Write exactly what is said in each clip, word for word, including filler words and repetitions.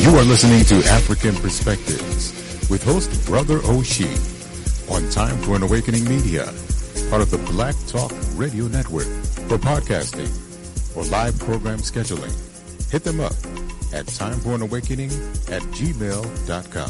You are listening to African Perspectives with host Brother Oshie on Time for an Awakening Media, part of the Black Talk Radio Network. For podcasting or live program scheduling, hit them up at timeforanawakening at gmail dot com.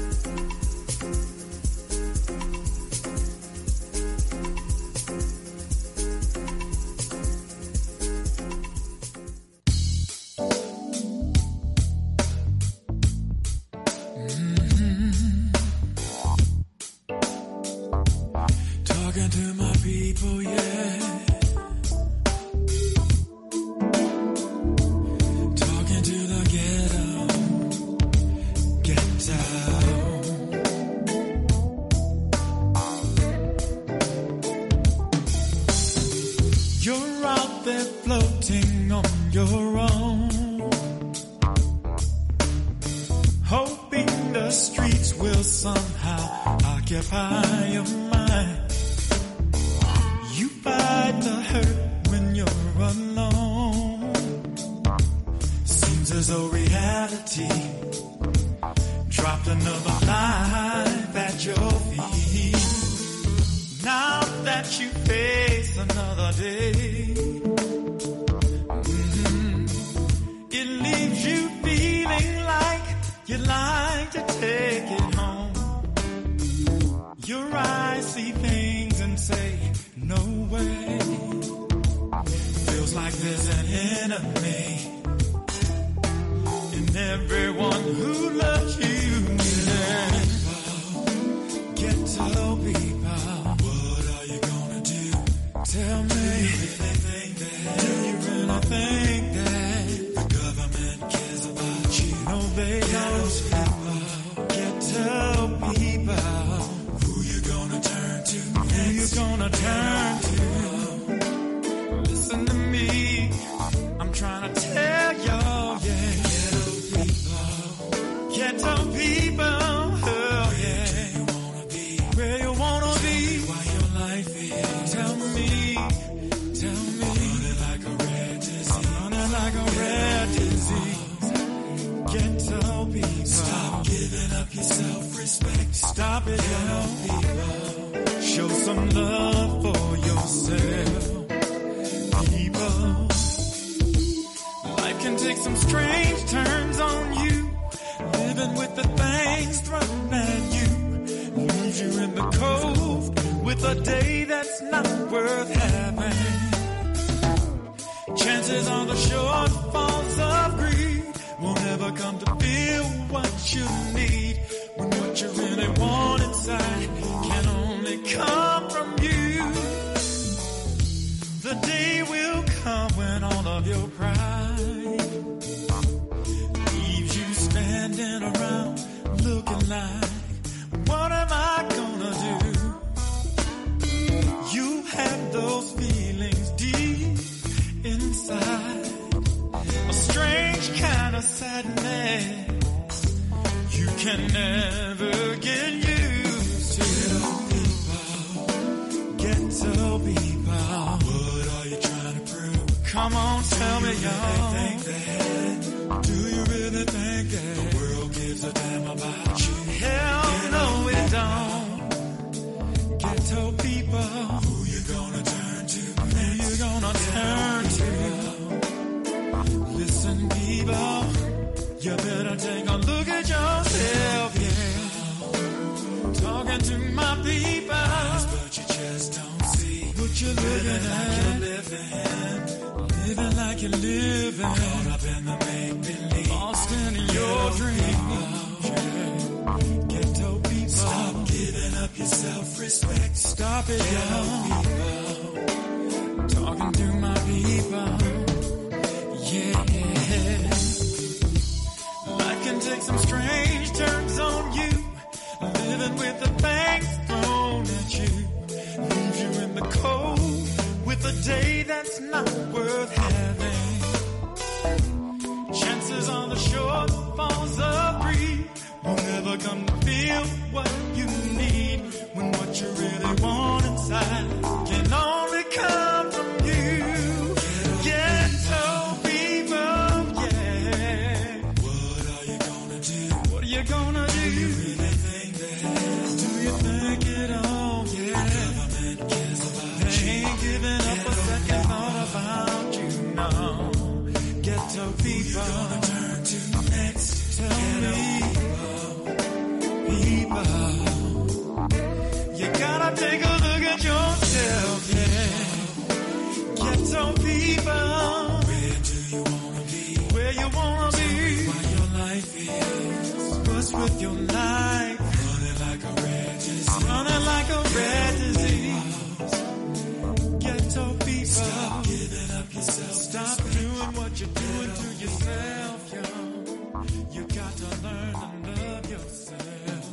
Can only come from you. Ghetto people, yeah. What are you gonna take a look at yourself, yeah. Ghetto people, where do you wanna be? Where you wanna be? What your life is. What's with your life? Running like a red disease. Running like a red disease. Ghetto people, stop giving up yourself. Stop doing what you're doing to yourself, yo. You got to learn to love yourself.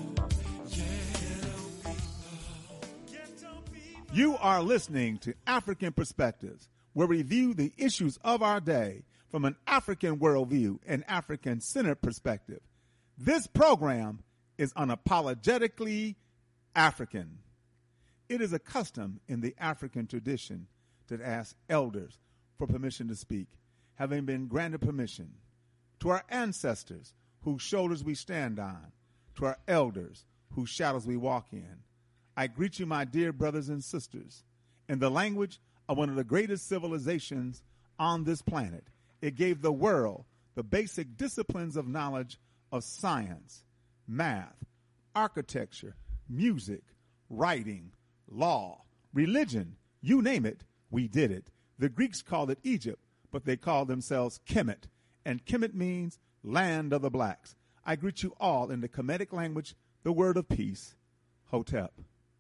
You are listening to African Perspectives, where we view the issues of our day from an African worldview and African-centered perspective. This program is unapologetically African. It is a custom in the African tradition to ask elders for permission to speak, having been granted permission. To our ancestors, whose shoulders we stand on, to our elders, whose shadows we walk in, I greet you, my dear brothers and sisters, in the language of one of the greatest civilizations on this planet. It gave the world the basic disciplines of knowledge of science, math, architecture, music, writing, law, religion, you name it, we did it. The Greeks called it Egypt, but they called themselves Kemet, and Kemet means land of the blacks. I greet you all in the Kemetic language, the word of peace, Hotep.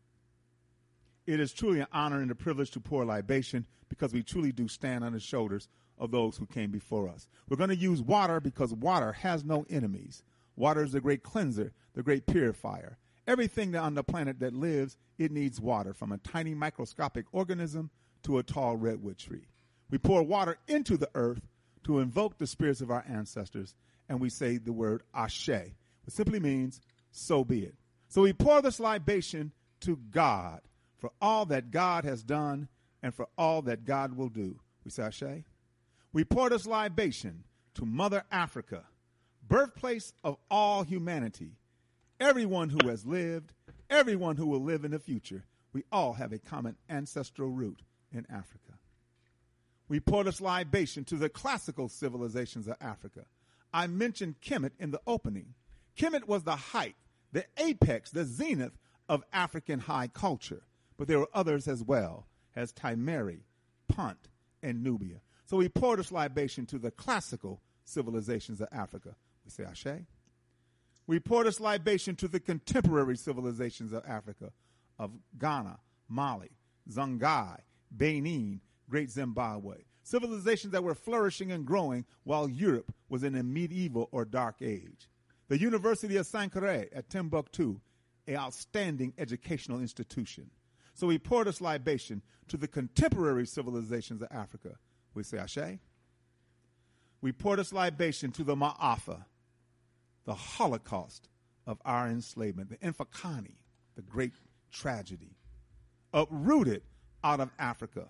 It is truly an honor and a privilege to pour libation because we truly do stand on the shoulders of those who came before us. We're going to use water because water has no enemies. Water is the great cleanser, the great purifier. Everything that on the planet that lives, it needs water, from a tiny microscopic organism to a tall redwood tree. We pour water into the earth to invoke the spirits of our ancestors, and we say the word Ashe, which simply means, so be it. So we pour this libation to God for all that God has done and for all that God will do. We say Ashe. We pour this libation to Mother Africa, birthplace of all humanity. Everyone who has lived, everyone who will live in the future, we all have a common ancestral root in Africa. We pour this libation to the classical civilizations of Africa. I mentioned Kemet in the opening. Kemet was the height, the apex, the zenith of African high culture. But there were others as well, as Timeri, Punt, and Nubia. So we pour this libation to the classical civilizations of Africa. We say Ashe. We pour this libation to the contemporary civilizations of Africa, of Ghana, Mali, Songhai, Benin, Great Zimbabwe. Civilizations that were flourishing and growing while Europe was in a medieval or dark age. The University of Sankore at Timbuktu, an outstanding educational institution. So we pour this libation to the contemporary civilizations of Africa. We say Ashe. We pour this libation to the Ma'afa, the Holocaust of our enslavement, the Infakani, the great tragedy, uprooted out of Africa.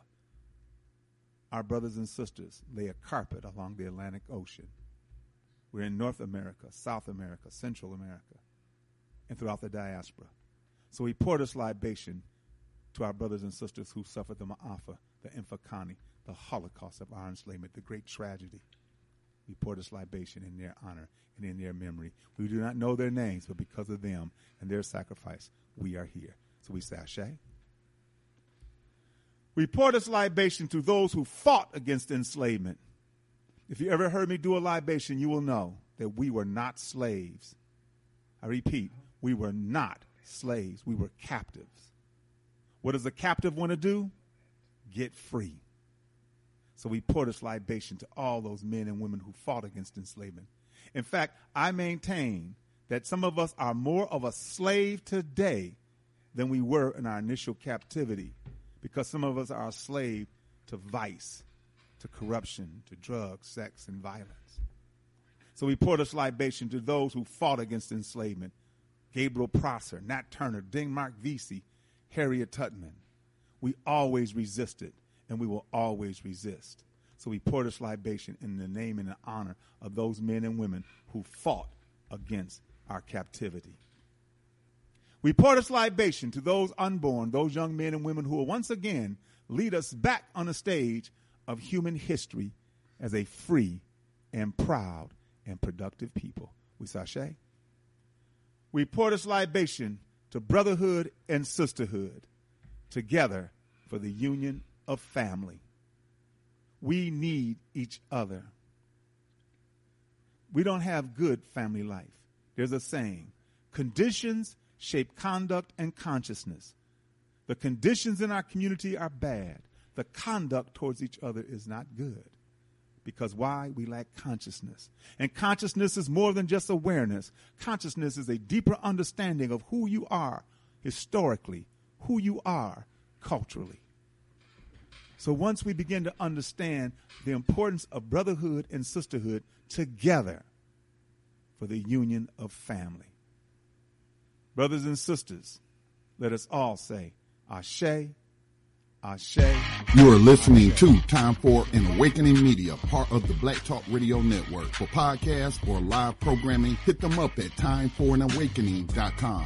Our brothers and sisters lay a carpet along the Atlantic Ocean. We're in North America, South America, Central America, and throughout the diaspora. So we pour this libation to our brothers and sisters who suffered the Ma'afa, the Infakani, the Holocaust of our enslavement, the great tragedy. We pour this libation in their honor and in their memory. We do not know their names, but because of them and their sacrifice, we are here. So we say Ashe. We pour this libation to those who fought against enslavement. If you ever heard me do a libation, you will know that we were not slaves. I repeat, we were not slaves. We were captives. What does a captive want to do? Get free. So we pour this libation to all those men and women who fought against enslavement. In fact, I maintain that some of us are more of a slave today than we were in our initial captivity, because some of us are a slave to vice, to corruption, to drugs, sex, and violence. So we pour this libation to those who fought against enslavement. Gabriel Prosser, Nat Turner, Denmark Vesey, Harriet Tubman. We always resisted, and we will always resist. So we pour this libation in the name and the honor of those men and women who fought against our captivity. We pour this libation to those unborn, those young men and women who will once again lead us back on the stage of human history as a free and proud and productive people. We say Ashe. We pour this libation to brotherhood and sisterhood. together for the union of family. We need each other. We don't have good family life. There's a saying, conditions shape conduct and consciousness. The conditions in our community are bad. The conduct towards each other is not good. Because why? We lack consciousness. And consciousness is more than just awareness. Consciousness is a deeper understanding of who you are historically, who you are culturally. So once we begin to understand the importance of brotherhood and sisterhood together for the union of family. Brothers and sisters, let us all say, Ashe, Ashe. You are listening to Time for an Awakening Media, part of the Black Talk Radio Network. For podcasts or live programming, hit them up at time for an awakening dot com.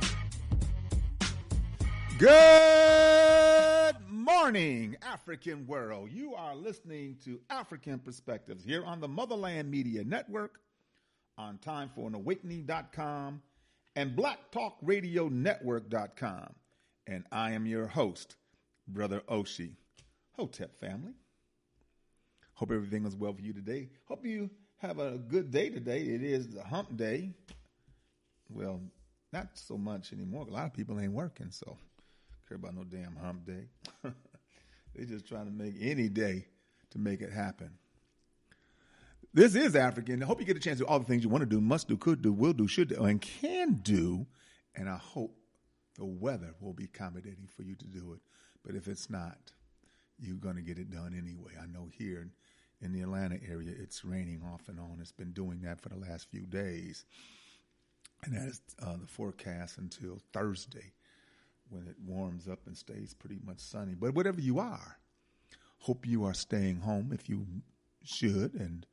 Good morning, African world. You are listening to African Perspectives here on the Motherland Media Network, on time for an awakening dot com and black talk radio network dot com. And I am your host, Brother Oshie. Hotep family. Hope everything is well for you today. Hope you have a good day today. It is the hump day. Well, not so much anymore. A lot of people ain't working, so care about no damn hump day. They're just trying to make any day to make it happen. This is African. I hope you get a chance to do all the things you want to do, must do, could do, will do, should do, and can do. And I hope the weather will be accommodating for you to do it. But if it's not, you're going to get it done anyway. I know here in, in the Atlanta area, it's raining off and on. It's been doing that for the last few days. And that is uh, the forecast until Thursday, when it warms up and stays pretty much sunny. But whatever you are, hope you are staying home if you should, and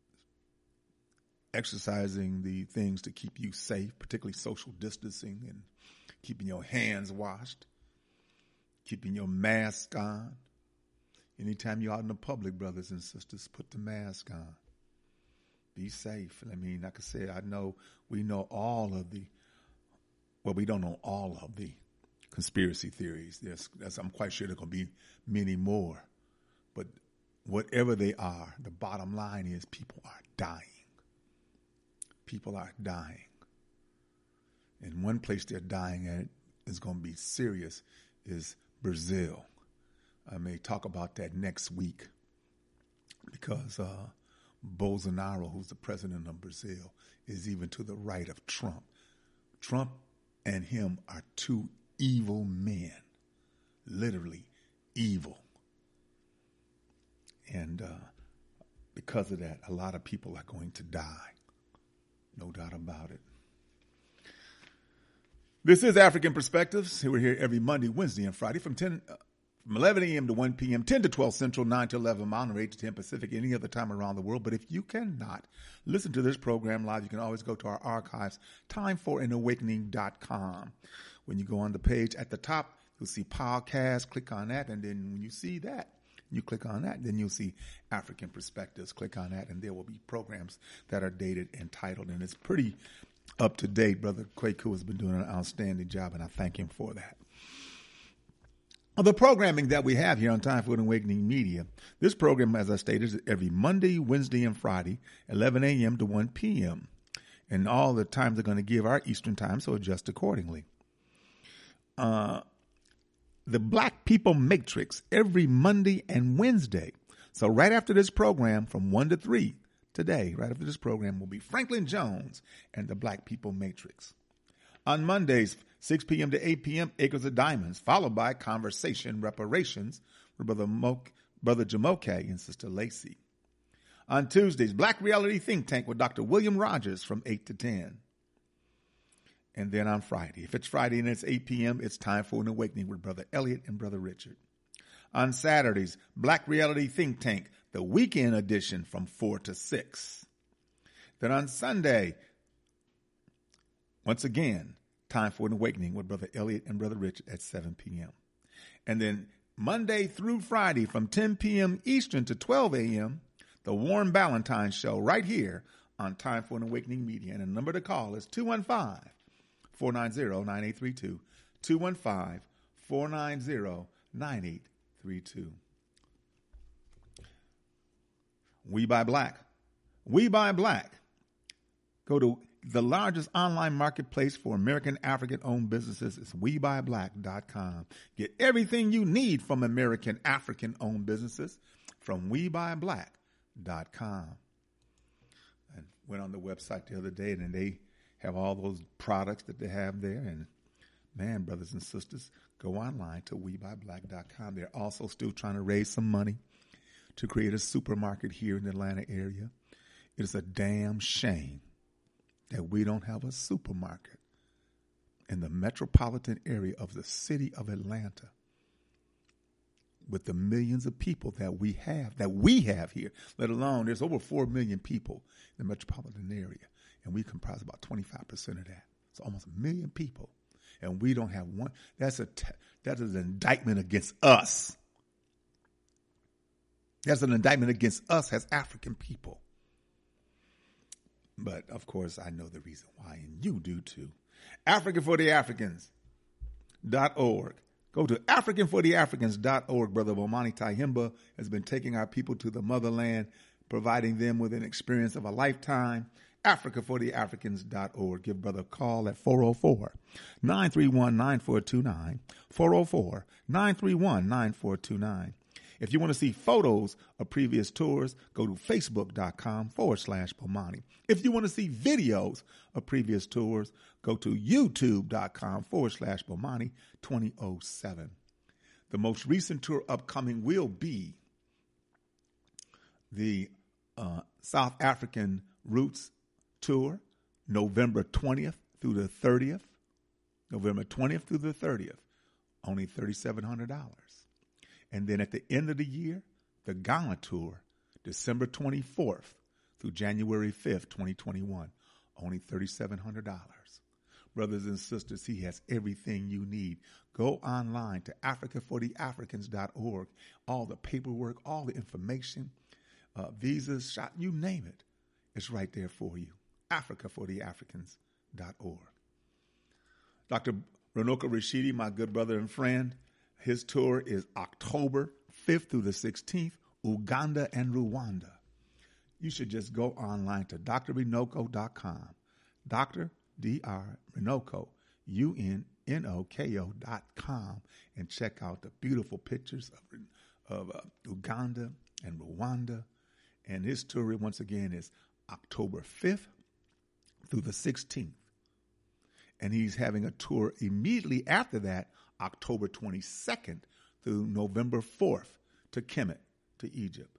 exercising the things to keep you safe, particularly social distancing and keeping your hands washed, keeping your mask on. Anytime you're out in the public, brothers and sisters, put the mask on. Be safe. I mean, like I said, I know we know all of the, well, we don't know all of the conspiracy theories. There's, there's, I'm quite sure there are going to be many more. But whatever they are, the bottom line is people are dying. People are dying. And one place they're dying at is going to be serious is Brazil. I may talk about that next week because uh, Bolsonaro, who's the president of Brazil, is even to the right of Trump. Trump and him are two evil men, literally evil. And uh, because of that, a lot of people are going to die. No doubt about it. This is African Perspectives. We're here every Monday, Wednesday, and Friday from ten, uh, from eleven a.m. to one p.m., ten to twelve Central, nine to eleven Mountain, or eight to ten Pacific, any other time around the world. But if you cannot listen to this program live, you can always go to our archives, time for an awakening dot com. When you go on the page at the top, you'll see podcast. Click on that, and then when you see that, you click on that, then you'll see African Perspectives. Click on that, and there will be programs that are dated and titled, and it's pretty up to date. Brother Kwaku has been doing an outstanding job, and I thank him for that. The programming that we have here on Time for an Awakening Media, this program, as I stated, is every Monday, Wednesday, and Friday, eleven a.m. to one p.m. And all the times are going to give our Eastern time, so adjust accordingly. Uh, the Black People Matrix, every Monday and Wednesday. So right after this program, from one to three, today, right after this program, will be Franklin Jones and the Black People Matrix. On Mondays, six p.m. to eight p.m., Acres of Diamonds, followed by Conversation Reparations with Brother, Mo- Brother Jamoke and Sister Lacey. On Tuesdays, Black Reality Think Tank with Doctor William Rogers from eight to ten. And then on Friday, if it's Friday and it's eight p.m., it's Time for an Awakening with Brother Elliot and Brother Richard. On Saturdays, Black Reality Think Tank, the weekend edition from four to six. Then on Sunday, once again, Time for an Awakening with Brother Elliot and Brother Richard at seven p.m. And then Monday through Friday from ten p.m. Eastern to twelve a.m., the Warren Ballantine Show right here on Time for an Awakening Media. And the number to call is two one five, four nine zero, nine eight three two, two one five, four nine zero, nine eight three two. We Buy Black. We Buy Black. Go to the largest online marketplace for American African-owned businesses. It's we buy black dot com. Get everything you need from American African-owned businesses from we buy black dot com. I went on the website the other day, and they have all those products that they have there. And, man, brothers and sisters, go online to we buy black dot com. They're also still trying to raise some money to create a supermarket here in the Atlanta area. It is a damn shame that we don't have a supermarket in the metropolitan area of the city of Atlanta with the millions of people that we have, that we have here, let alone there's over four million people in the metropolitan area, and we comprise about twenty-five percent of that. It's almost a million people, and we don't have one. That's a that is an indictment against us. That's an indictment against us as African people. But, of course, I know the reason why, and you do too. African for the Africans dot org. Go to African for the Africans dot org. Brother Bomani Tyehimba has been taking our people to the motherland, providing them with an experience of a lifetime. Africa for the Africans dot org. Give Brother a call at four oh four, nine three one, nine four two nine, four oh four, nine three one, nine four two nine. If you want to see photos of previous tours, go to facebook.com forward slash Bomani. If you want to see videos of previous tours, go to youtube.com forward slash Bomani twenty oh seven. The most recent tour upcoming will be the uh, South African Roots Tour, November twentieth through the thirtieth. November twentieth through the thirtieth, only three thousand seven hundred dollars. And then at the end of the year, the Ghana Tour, December twenty-fourth through January fifth, twenty twenty-one, only three thousand seven hundred dollars. Brothers and sisters, he has everything you need. Go online to Africa for the Africans dot org. All the paperwork, all the information, uh, visas, shot, you name it. It's right there for you. Africa for the Africans dot org. Doctor Ronoka Rashidi, my good brother and friend, his tour is October fifth through the sixteenth, Uganda and Rwanda. You should just go online to d r renoko dot com. Doctor D R Renoko, U N N O K O dot com, and check out the beautiful pictures of, of uh, Uganda and Rwanda. And his tour, once again, is October fifth through the sixteenth. And he's having a tour immediately after that, October twenty-second through November fourth to Kemet, to Egypt.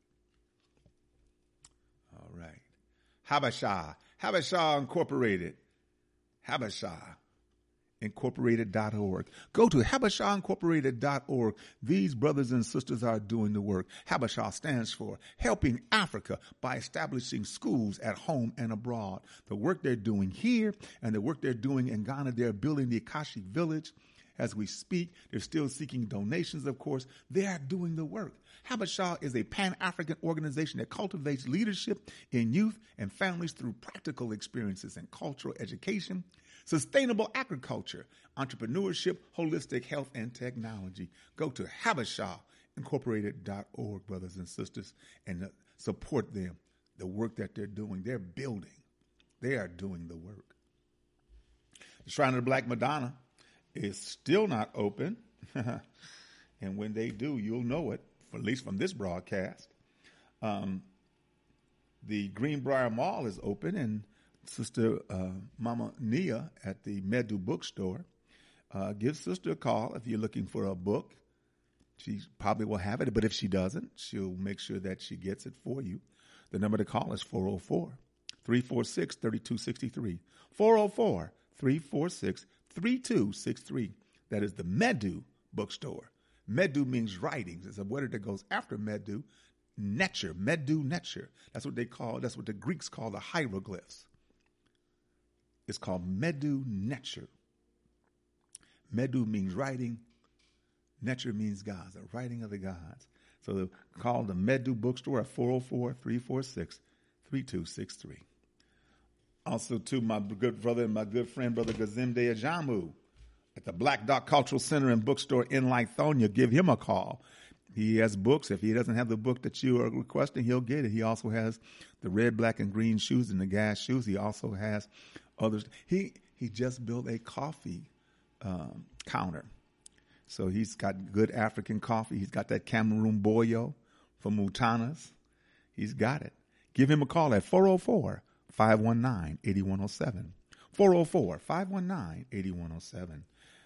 All right. Habasha, Habasha Incorporated, Habasha Incorporated dot org. Go to Habasha Incorporated dot org. These brothers and sisters are doing the work. Habasha stands for Helping Africa by Establishing Schools at Home and Abroad. The work they're doing here and the work they're doing in Ghana, they're building the Akashi Village. As we speak, they're still seeking donations, of course. They are doing the work. Habasha is a Pan-African organization that cultivates leadership in youth and families through practical experiences in cultural education, sustainable agriculture, entrepreneurship, holistic health, and technology. Go to Habasha Incorporated dot org, brothers and sisters, and support them, the work that they're doing. They're building. They are doing the work. The Shrine of the Black Madonna is still not open. And when they do, you'll know it, at least from this broadcast. Um, the Greenbrier Mall is open, and Sister uh, Mama Nia at the Medu bookstore. Uh, give Sister a call if you're looking for a book. She probably will have it, but if she doesn't, she'll make sure that she gets it for you. The number to call is four oh four, three four six, three two six three. four oh four, three four six, three two six three. That is the Medu bookstore. Medu means writings. It's a word that goes after Medu. Netcher, Medu Netcher. That's what they call, that's what the Greeks call the hieroglyphs. It's called Medu Netcher. Medu means writing. Netcher means gods, the writing of the gods. So call the Medu bookstore at four oh four, three four six, three two six three. Also to my good brother and my good friend, Brother Gazimde Ajamu at the Black Dot Cultural Center and Bookstore in Lithonia. Give him a call. He has books. If he doesn't have the book that you are requesting, he'll get it. He also has the red, black, and green shoes and the gas shoes. He also has others. He he just built a coffee um, counter. So he's got good African coffee. He's got that Cameroon Boyo from Mutanas. He's got it. Give him a call at four oh four, five one nine, eight one oh seven. four oh four, five one nine, eight one oh seven.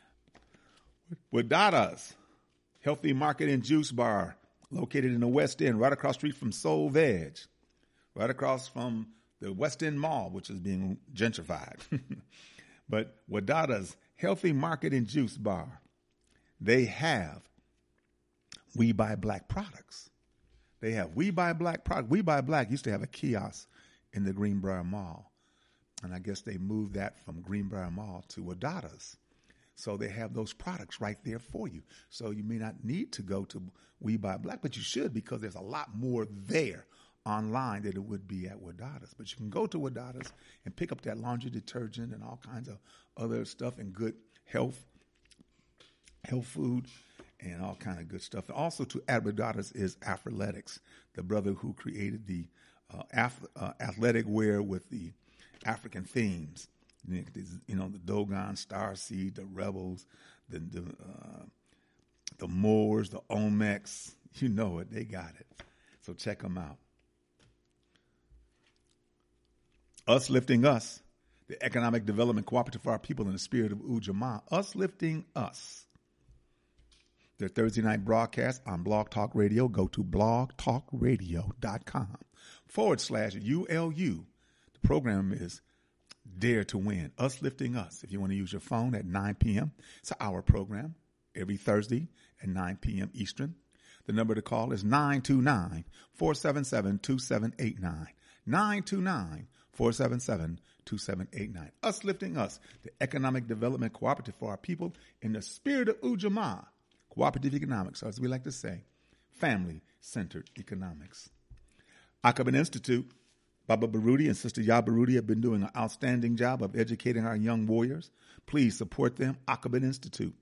Wadadas Healthy Market and Juice Bar, located in the West End, right across the street from Soul Veg, right across from the West End Mall, which is being gentrified. But Wadada's Healthy Market and Juice Bar, they have We Buy Black products. They have We Buy Black products. We Buy Black used to have a kiosk in the Greenbrier Mall, and I guess they moved that from Greenbrier Mall to Wadada's. So they have those products right there for you. So you may not need to go to We Buy Black, but you should, because there's a lot more there online than it would be at Wadada's. But you can go to Wadada's and pick up that laundry detergent and all kinds of other stuff and good health, health food and all kind of good stuff. And also to at Wadada's is Athletics, the brother who created the uh, af- uh, athletic wear with the African themes. You know, the Dogon, Starseed, the Rebels, the the, uh, the Moors, the Olmecs. You know it. They got it. So check them out. Us Lifting Us, the economic development cooperative for our people in the spirit of Ujamaa. Us Lifting Us. Their Thursday night broadcast on Blog Talk Radio. Go to blogtalkradio.com forward slash U L U. The program is Dare to Win, Us Lifting Us. If you want to use your phone at nine p.m., it's an hour program every Thursday at nine p.m. Eastern. The number to call is nine two nine, four seven seven, two seven eight nine. nine two nine, four seven seven, two seven eight nine. Us Lifting Us, the economic development cooperative for our people in the spirit of Ujamaa. Cooperative economics, or as we like to say, family-centered economics. Akaban Institute, Baba Baruti and Sister Ya Baruti have been doing an outstanding job of educating our young warriors. Please support them, Akaban Institute.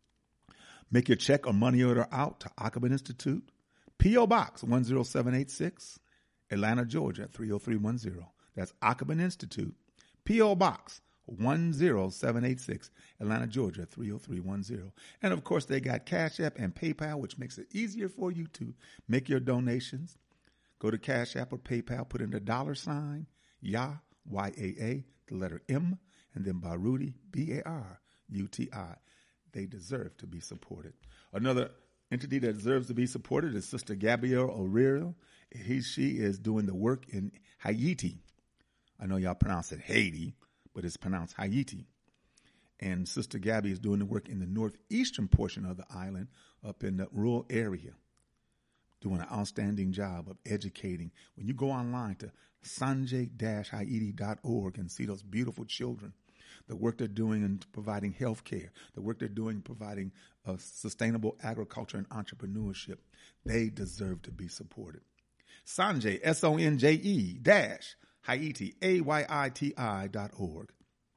Make your check or money order out to Akaban Institute, P O. Box one oh seven eight six, Atlanta, Georgia, three oh three one oh. That's Akaban Institute, P O. Box one oh seven eight six, Atlanta, Georgia, three oh three one oh. And, of course, they got Cash App and PayPal, which makes it easier for you to make your donations. Go to Cash App or PayPal, put in the dollar sign, Ya, Y A A, the letter M, and then Baruti, B A R U T I. They deserve to be supported. Another entity that deserves to be supported is Sister Gabrielle O'Reilly. He, she is doing the work in Haiti. I know y'all pronounce it Haiti, but it's pronounced Haiti. And Sister Gabby is doing the work in the northeastern portion of the island, up in the rural area, doing an outstanding job of educating. When you go online to sanjay dash haiti dot org and see those beautiful children, the work they're doing in providing health care, the work they're doing in providing uh, sustainable agriculture and entrepreneurship, they deserve to be supported. Sanjay, S O N J E dash Haiti, A Y I T I dot org.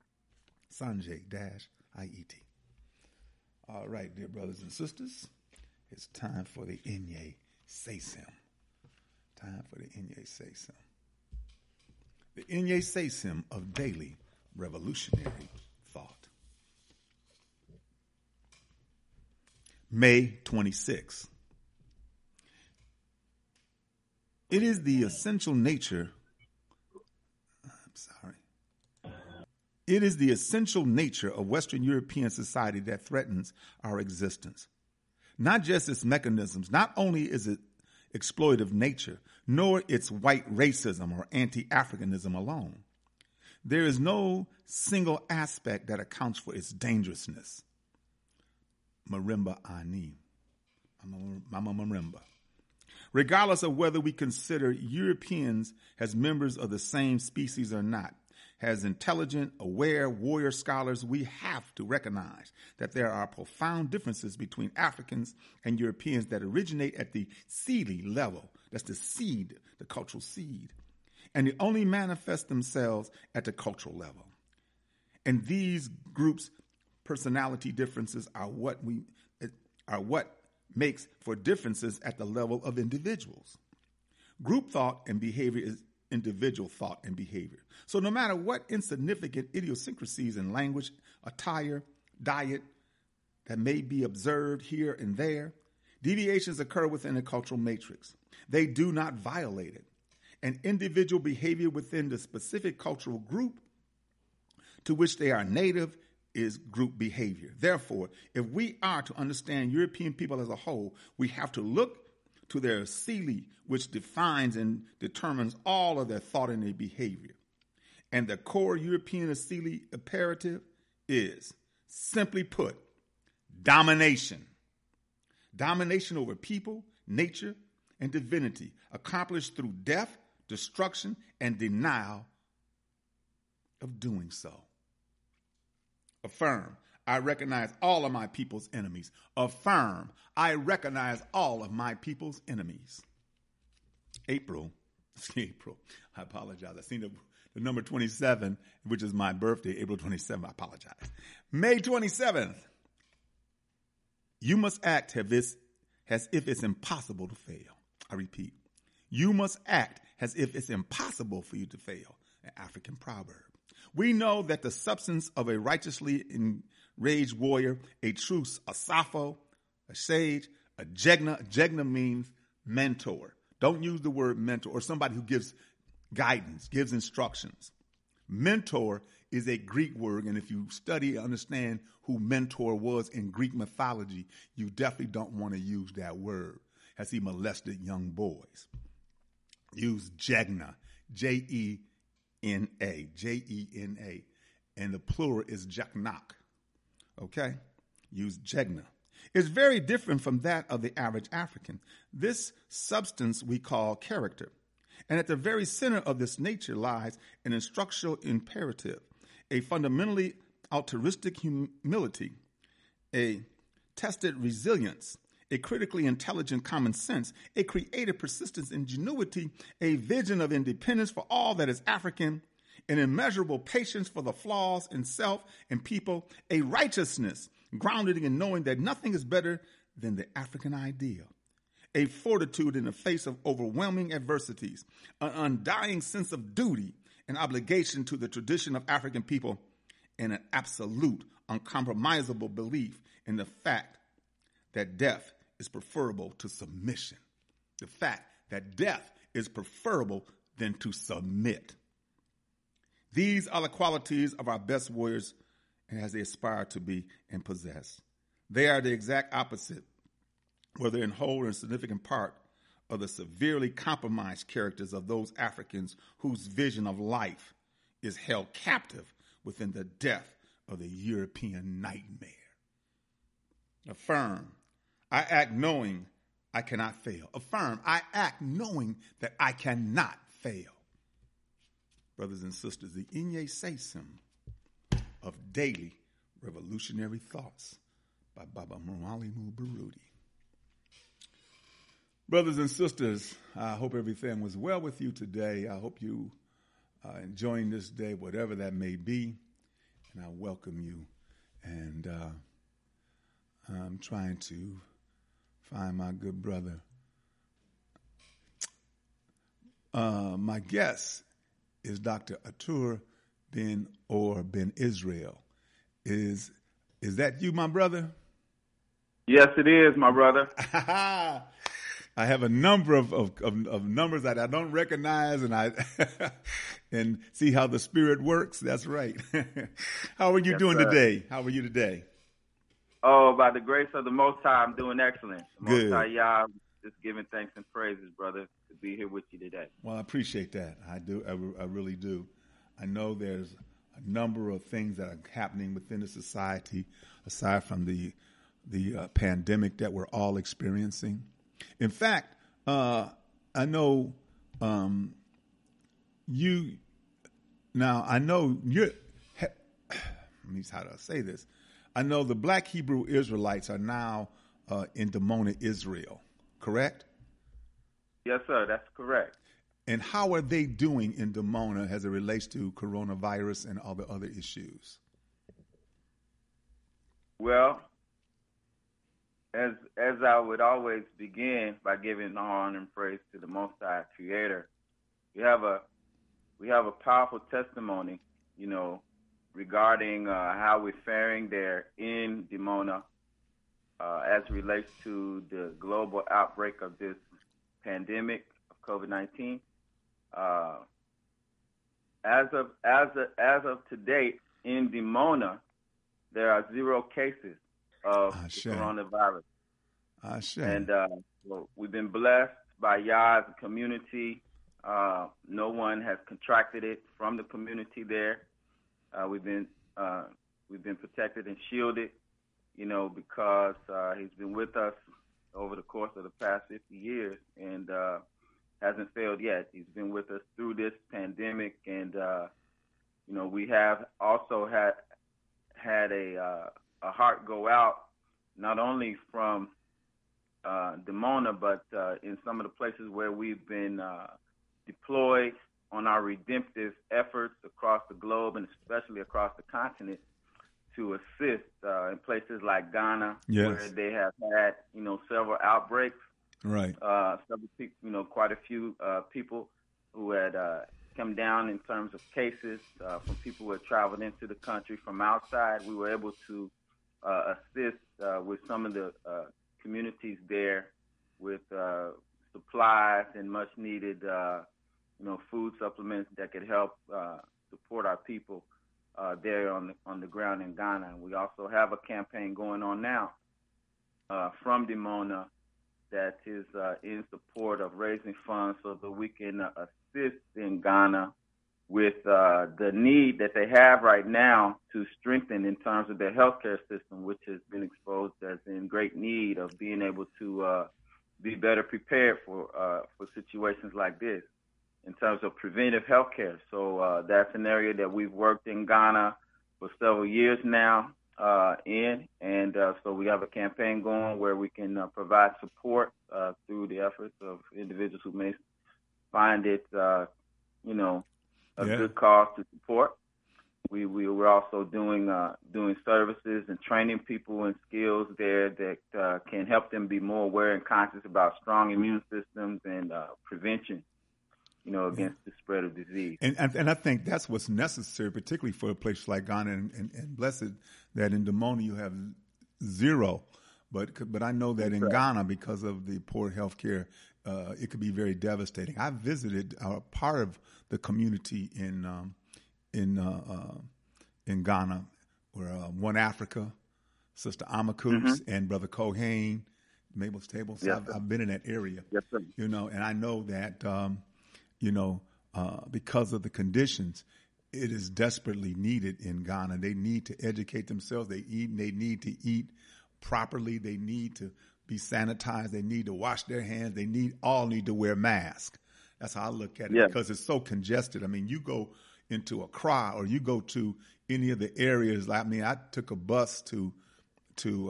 Sanjay dash Haiti. All right, dear brothers and sisters, it's time for the Inye Saysim. Time for the Inye Saysim. The Inye Saysim of daily revolutionary thought. May twenty-sixth. It is the essential nature, I'm sorry. It is the essential nature of Western European society that threatens our existence. Not just its mechanisms, not only is it exploitive nature, nor its white racism or anti-Africanism alone. There is no single aspect that accounts for its dangerousness. Marimba Ani. Mama Marimba. Regardless of whether we consider Europeans as members of the same species or not, as intelligent, aware warrior scholars, we have to recognize that there are profound differences between Africans and Europeans that originate at the seedly level. That's the seed, the cultural seed. And they only manifest themselves at the cultural level. And these groups Personality differences are what we are what makes for differences at the level of individuals. Group thought and behavior is individual thought and behavior. So no matter what insignificant idiosyncrasies in language, attire, diet that may be observed here and there, deviations occur within a cultural matrix. They do not violate it. An individual behavior within the specific cultural group to which they are native is group behavior. Therefore, if we are to understand European people as a whole, we have to look to their asili, which defines and determines all of their thought and their behavior. And the core European asili imperative is, simply put, domination. Domination over people, nature, and divinity, accomplished through death, destruction, and denial of doing so. Affirm, I recognize all of my people's enemies. Affirm, I recognize all of my people's enemies. April, April, I apologize. I seen the, the number twenty-seven, which is my birthday, April twenty-seventh. I apologize. May twenty-seventh. You must act as if, as if it's impossible to fail. I repeat, you must act as if it's impossible for you to fail. An African proverb. We know that the substance of a righteously enraged warrior, a truce, a Sappho, a sage, a Jegna. Jegna means mentor. Don't use the word mentor or somebody who gives guidance, gives instructions. Mentor is a Greek word, and if you study and understand who Mentor was in Greek mythology, you definitely don't want to use that word as he molested young boys. Use Jegna, J E N A, J E N A, and the plural is Jeknak. Okay? Use Jegna. It's very different from that of the average African. This substance we call character. And at the very center of this nature lies an instructional imperative, a fundamentally altruistic humility, a tested resilience, a critically intelligent common sense, a creative persistence, ingenuity, a vision of independence for all that is African, an immeasurable patience for the flaws in self and people, a righteousness grounded in knowing that nothing is better than the African ideal, a fortitude in the face of overwhelming adversities, an undying sense of duty and obligation to the tradition of African people, and an absolute, uncompromisable belief in the fact that death is preferable to submission. The fact that death is preferable than to submit. These are the qualities of our best warriors as they aspire to be and possess. They are the exact opposite, whether in whole or in significant part, of the severely compromised characters of those Africans whose vision of life is held captive within the death of the European nightmare. Affirm, I act knowing I cannot fail. Affirm, I act knowing that I cannot fail. Brothers and sisters, the Inye Sesam of Daily Revolutionary Thoughts by Baba Mwalimu Burudi. Brothers and sisters, I hope everything was well with you today. I hope you are enjoying this day, whatever that may be, and I welcome you. And uh, I'm trying to find my good brother. Uh, my guest is Doctor Atur Ben Or Ben Israel. Is is that you, my brother? Yes, it is, my brother. I have a number of, of, of, of numbers that I don't recognize, and I and see how the spirit works. That's right. How are you yes, doing sir. today? How are you today? Oh, by the grace of the Most High, I'm doing excellent. The Good. Most High, Yah, just giving thanks and praises, brother, to be here with you today. Well, I appreciate that. I do. I, I really do. I know there's a number of things that are happening within the society, aside from the the uh, pandemic that we're all experiencing. In fact, uh, I know um, you. Now I know you're. Let me how to say this. I know the Black Hebrew Israelites are now uh, in Dimona, Israel. Correct? Yes, sir. That's correct. And how are they doing in Dimona as it relates to coronavirus and all the other issues? Well, as as I would always begin by giving honor and praise to the Most High Creator, we have a we have a powerful testimony, you know, regarding uh, how we're faring there in Dimona uh, as relates to the global outbreak of this pandemic of COVID nineteen. Uh, as of as of, as of to date in Dimona, there are zero cases of the coronavirus. And uh, well, we've been blessed by Yah as a community. Uh, no one has contracted it from the community there. Uh, we've been uh, we've been protected and shielded, you know, because uh, he's been with us over the course of the past fifty years and uh, hasn't failed yet. He's been with us through this pandemic, and uh, you know, we have also had had a uh, a heart go out not only from uh, Dimona, but uh, in some of the places where we've been uh, deployed on our redemptive efforts across the globe and especially across the continent to assist uh, in places like Ghana, yes, where they have had, you know, several outbreaks. Right. Uh, several people, you know, quite a few uh, people who had uh, come down in terms of cases uh, from people who had traveled into the country from outside. We were able to uh, assist uh, with some of the uh, communities there with uh, supplies and much needed, uh, you know, food supplements that could help uh, support our people uh, there on the, on the ground in Ghana. And we also have a campaign going on now uh, from Dimona that is uh, in support of raising funds so that we can uh, assist in Ghana with uh, the need that they have right now to strengthen in terms of their healthcare system, which has been exposed as in great need of being able to uh, be better prepared for uh, for situations like this in terms of preventive healthcare. So uh, that's an area that we've worked in Ghana for several years now uh, in, and uh, so we have a campaign going where we can uh, provide support uh, through the efforts of individuals who may find it, uh, you know, a yeah. good cause to support. We we were also doing uh, doing services and training people in skills there that uh, can help them be more aware and conscious about strong immune systems and uh, prevention, you know, against yeah. the spread of disease. And, and and I think that's what's necessary, particularly for a place like Ghana and, and, and blessed that in Dimona you have zero. But but I know that in right. Ghana, because of the poor health care, uh, it could be very devastating. I visited uh, part of the community in um, in uh, uh, in Ghana, where uh, One Africa, Sister Amakus, mm-hmm. and Brother Kohane, Mabel's Table. So yes, I've, I've been in that area, yes, sir. you know, and I know that um, you know uh, because of the conditions, it is desperately needed in Ghana. They need to educate themselves. They eat. They need to eat properly. They need to be sanitized. They need to wash their hands. They need all need to wear masks. That's how I look at it yeah. because it's so congested. I mean, you go into Accra or you go to any of the areas. I mean, I took a bus to to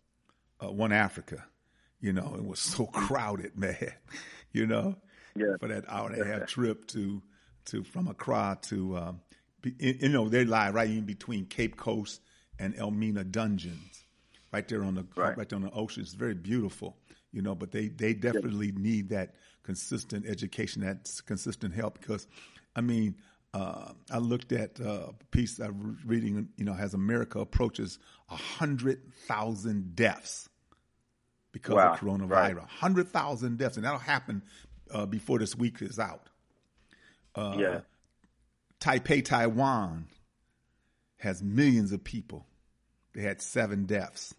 uh, uh, One Africa. You know, it was so crowded, man. You know, yeah. for that hour and a half trip to to from Accra to um, be, you know, they lie right in between Cape Coast and Elmina Dungeons. Right there on the right. right there on the ocean. It's very beautiful, you know, but they, they definitely yeah. need that consistent education, that consistent help because, I mean, uh, I looked at uh, a piece I was reading, you know, as America approaches one hundred thousand deaths because wow. of coronavirus. Right. one hundred thousand deaths, and that'll happen uh, before this week is out. Uh, yeah. Taipei, Taiwan has millions of people. They had seven deaths.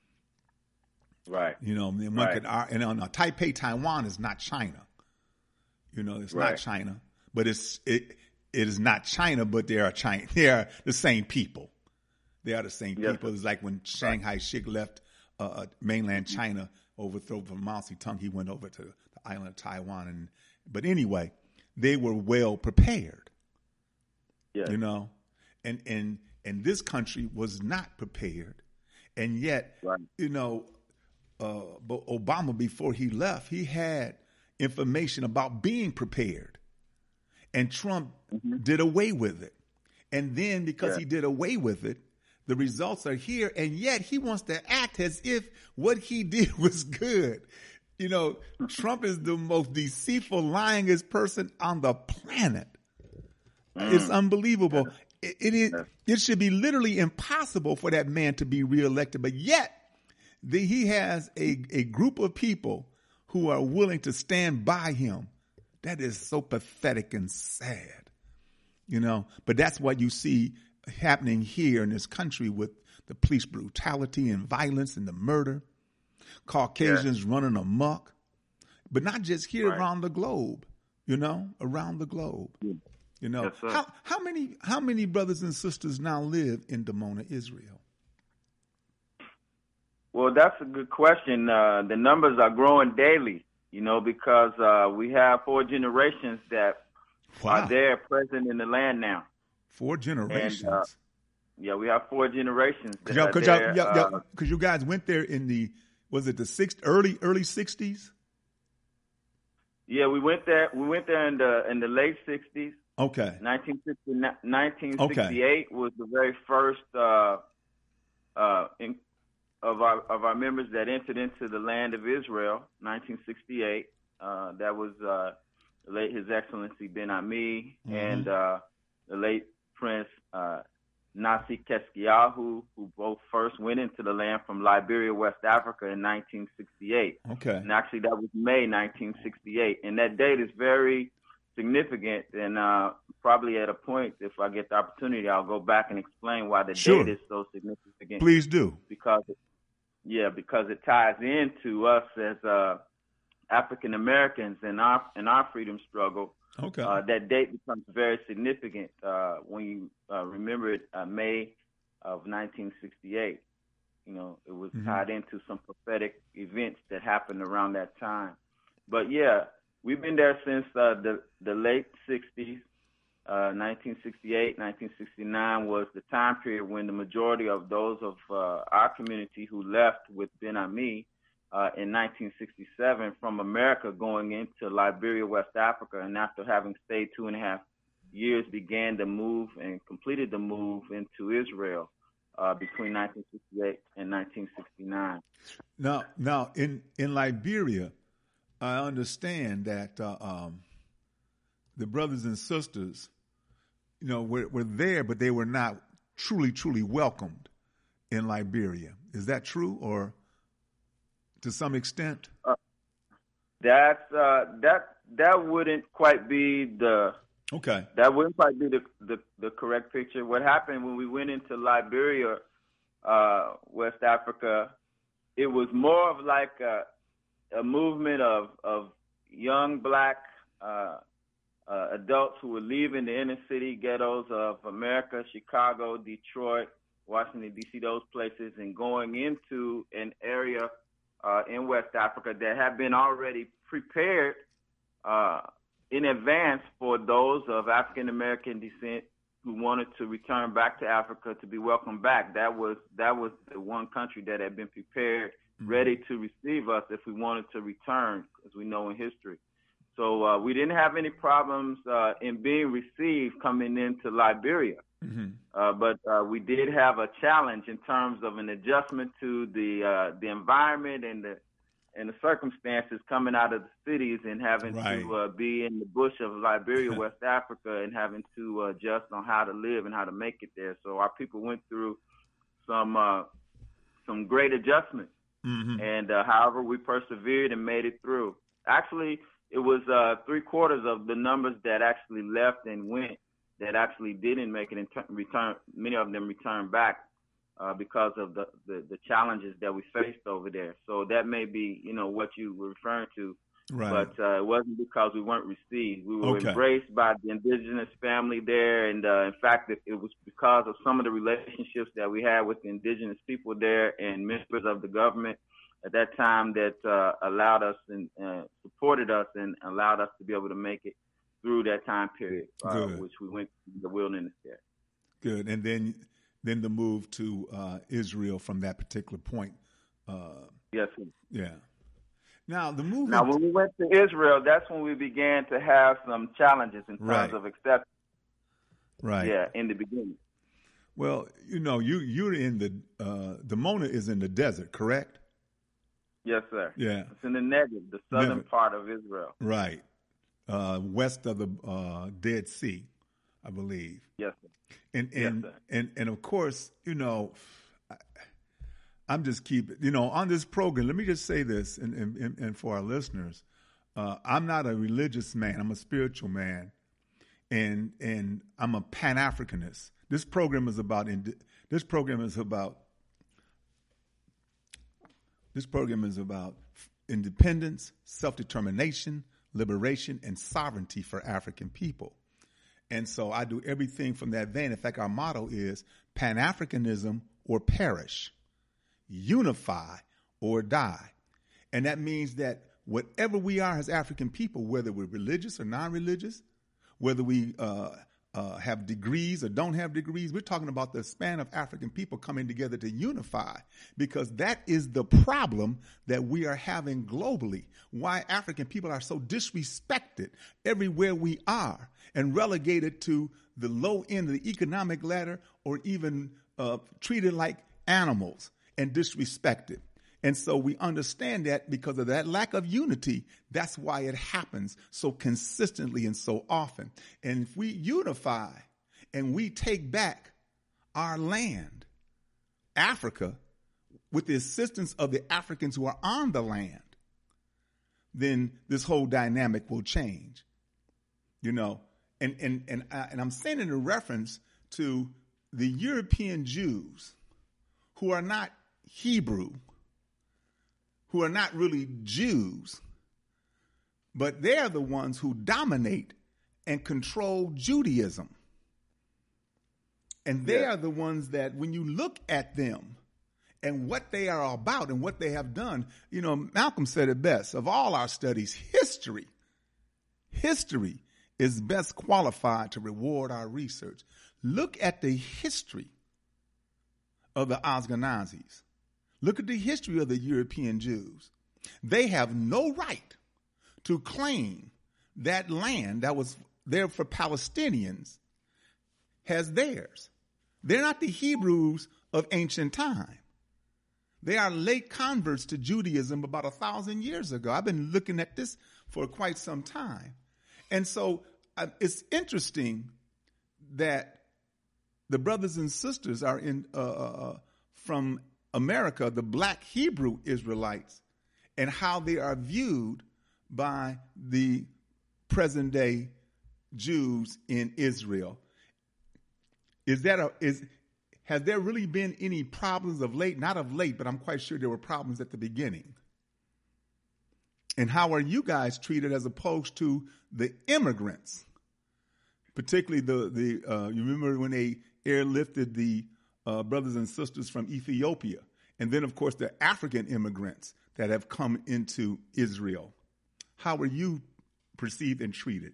Right. You know, and one right. could, and on Taipei, Taiwan is not China. You know, it's right. not China, but it's it it is not China, but they are China. They are the same people. They are the same yes. people. It's like when Shanghai Shik left uh, mainland China, overthrown from Mao Zedong, he went over to the island of Taiwan. And but anyway, they were well prepared. Yes. You know, and and. And this country was not prepared. And yet, right. you know, uh, Obama, before he left, he had information about being prepared. And Trump mm-hmm. did away with it. And then because yeah. he did away with it, The results are here, and yet he wants to act as if what he did was good. You know, Trump is the most deceitful, lyingest person on the planet. Mm. It's unbelievable. It, it is. It should be literally impossible for that man to be reelected, but yet the, he has a, a group of people who are willing to stand by him. That is so pathetic and sad, you know. But that's what you see happening here in this country with the police brutality and violence and the murder, Caucasians yeah. running amok, but not just here, right. around the globe, you know, around the globe, yeah. you know. Yes, how how many how many brothers and sisters now live in Dimona, Israel? Well, that's a good question. Uh, the numbers are growing daily, you know, because uh, we have four generations that wow. are there present in the land now. Four generations. And, uh, yeah, we have four generations. Because y'all, cause y'all, y'all, y'all, uh, you guys went there in the, was it the six, early early sixties? Yeah, we went there. We went there in the in the late sixties. Okay. nineteen sixty, nineteen sixty-eight okay. was the very first uh, uh, in, of our of our members that entered into the land of Israel. nineteen sixty-eight. Uh, that was uh, the late His Excellency Ben Ami mm-hmm. and uh, the late Prince uh, Nasi Keskiahu, who both first went into the land from Liberia, West Africa in nineteen sixty-eight. Okay. And actually that was May nineteen sixty-eight. And that date is very significant. And uh, probably at a point, if I get the opportunity, I'll go back and explain why the sure. date is so significant. Please do. Because, it, yeah, because it ties into us as uh, African Americans and our, and our freedom struggle. Okay. Uh, that date becomes very significant uh, when you uh, remember it, uh, May of nineteen sixty-eight. You know, it was mm-hmm. tied into some prophetic events that happened around that time. But yeah, we've been there since uh, the the late sixties. Uh, nineteen sixty-eight, nineteen sixty-nine was the time period when the majority of those of uh, our community who left with Ben Ami Uh, in nineteen sixty-seven from America going into Liberia, West Africa, and after having stayed two and a half years, began to move and completed the move into Israel uh, between nineteen sixty-eight and nineteen sixty-nine. Now, now in, in Liberia, I understand that uh, um, the brothers and sisters, you know, were, were there, but they were not truly, truly welcomed in Liberia. Is that true, or to some extent? Uh, that's uh, that that wouldn't quite be the okay. That wouldn't quite be the, the, the correct picture. What happened when we went into Liberia, uh, West Africa, it was more of like a, a movement of of young black uh, uh, adults who were leaving the inner city ghettos of America, Chicago, Detroit, Washington D C, those places, and going into an area Uh, in West Africa that have been already prepared uh, in advance for those of African American descent who wanted to return back to Africa to be welcomed back. That was that was the one country that had been prepared, mm-hmm. ready to receive us if we wanted to return, as we know in history. So uh, we didn't have any problems uh, in being received coming into Liberia. Mm-hmm. Uh, but uh, we did have a challenge in terms of an adjustment to the uh, the environment and the and the circumstances coming out of the cities and having right. to uh, be in the bush of Liberia, West Africa, and having to uh, adjust on how to live and how to make it there. So our people went through some uh, some great adjustments, mm-hmm. and uh, however we persevered and made it through. Actually, it was uh, three quarters of the numbers that actually left and went that actually didn't make it in t- return. Many of them returned back uh, because of the, the, the challenges that we faced over there. So that may be, you know, what you were referring to, right. but uh, it wasn't because we weren't received. We were okay. embraced by the indigenous family there, and uh, in fact, it, it was because of some of the relationships that we had with the indigenous people there and members of the government at that time that uh, allowed us and uh, supported us and allowed us to be able to make it through that time period, uh, which we went to the wilderness there. Good. And then then the move to uh, Israel from that particular point. Uh, yes, sir. Yeah. Now, the move. Now, when we went to Israel, that's when we began to have some challenges in terms right. of acceptance. Right. Yeah, in the beginning. Well, you know, you you're in the uh, Dimona is in the desert, correct? Yes, sir. Yeah, it's in the Negev, the southern Negev. part of Israel. Right, uh, west of the uh, Dead Sea, I believe. Yes, sir. And and yes, sir. and and of course, you know, I, I'm just keep you know on this program. Let me just say this, and and, and for our listeners, uh, I'm not a religious man. I'm a spiritual man, and and I'm a Pan-Africanist. This program is about this program is about this program is about independence, self-determination, liberation, and sovereignty for African people. And so I do everything from that vein. In fact, our motto is Pan-Africanism or perish, unify or die. And that means that whatever we are as African people, whether we're religious or non-religious, whether we uh, uh, have degrees or don't have degrees, we're talking about the span of African people coming together to unify, because that is the problem that we are having globally. Why African people are so disrespected everywhere we are and relegated to the low end of the economic ladder, or even uh, treated like animals and disrespected. And so we understand that because of that lack of unity, that's why it happens so consistently and so often. And if we unify and we take back our land, Africa, with the assistance of the Africans who are on the land, then this whole dynamic will change. You know, and and and, I, and I'm saying it in reference to the European Jews who are not Hebrew, who are not really Jews, but they're the ones who dominate and control Judaism. And they Yeah. are the ones that, when you look at them and what they are about and what they have done, you know, Malcolm said it best. Of all our studies, history, history is best qualified to reward our research. Look at the history of the Ashkenazis. Look at the history of the European Jews. They have no right to claim that land that was there for Palestinians as theirs. They're not the Hebrews of ancient time. They are late converts to Judaism about a thousand years ago. I've been looking at this for quite some time. And so uh, it's interesting that the brothers and sisters are in uh, uh, from America, the black Hebrew Israelites, and how they are viewed by the present day Jews in Israel. Is that a, is, has there really been any problems of late? Not of late, but I'm quite sure there were problems at the beginning. And how are you guys treated as opposed to the immigrants? Particularly the, the uh, you remember when they airlifted the Uh, brothers and sisters from Ethiopia, and then, of course, the African immigrants that have come into Israel. How are you perceived and treated?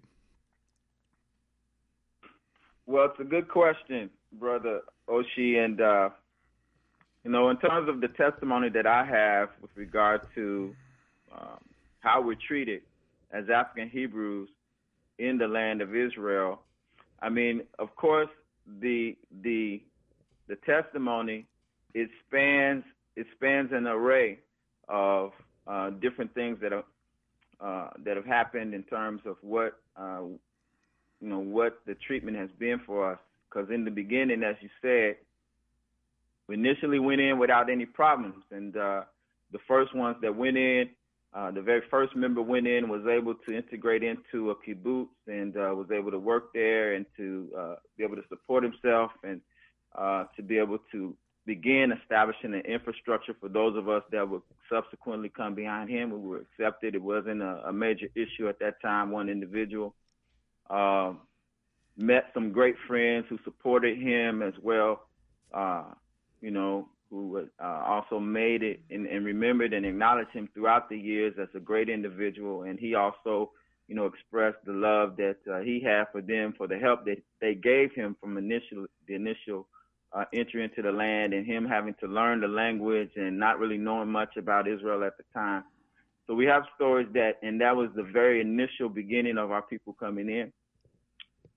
Well, it's a good question, Brother Oshi. And, uh, you know, in terms of the testimony that I have with regard to um, how we're treated as African Hebrews in the land of Israel, I mean, of course, the the the testimony, it spans it spans an array of uh, different things that have uh, that have happened in terms of what uh, you know what the treatment has been for us. Because in the beginning, as you said, we initially went in without any problems, and uh, the first ones that went in, uh, the very first member went in, was able to integrate into a kibbutz and uh, was able to work there and to uh, be able to support himself and Uh, to be able to begin establishing an infrastructure for those of us that would subsequently come behind him. We were accepted. It wasn't a, a major issue at that time. One individual uh, met some great friends who supported him as well, uh, you know, who uh, also made it and, and remembered and acknowledged him throughout the years as a great individual. And he also, you know, expressed the love that uh, he had for them, for the help that they gave him from initial the initial Uh, entry into the land, and him having to learn the language and not really knowing much about Israel at the time. So we have stories that, and that was the very initial beginning of our people coming in. So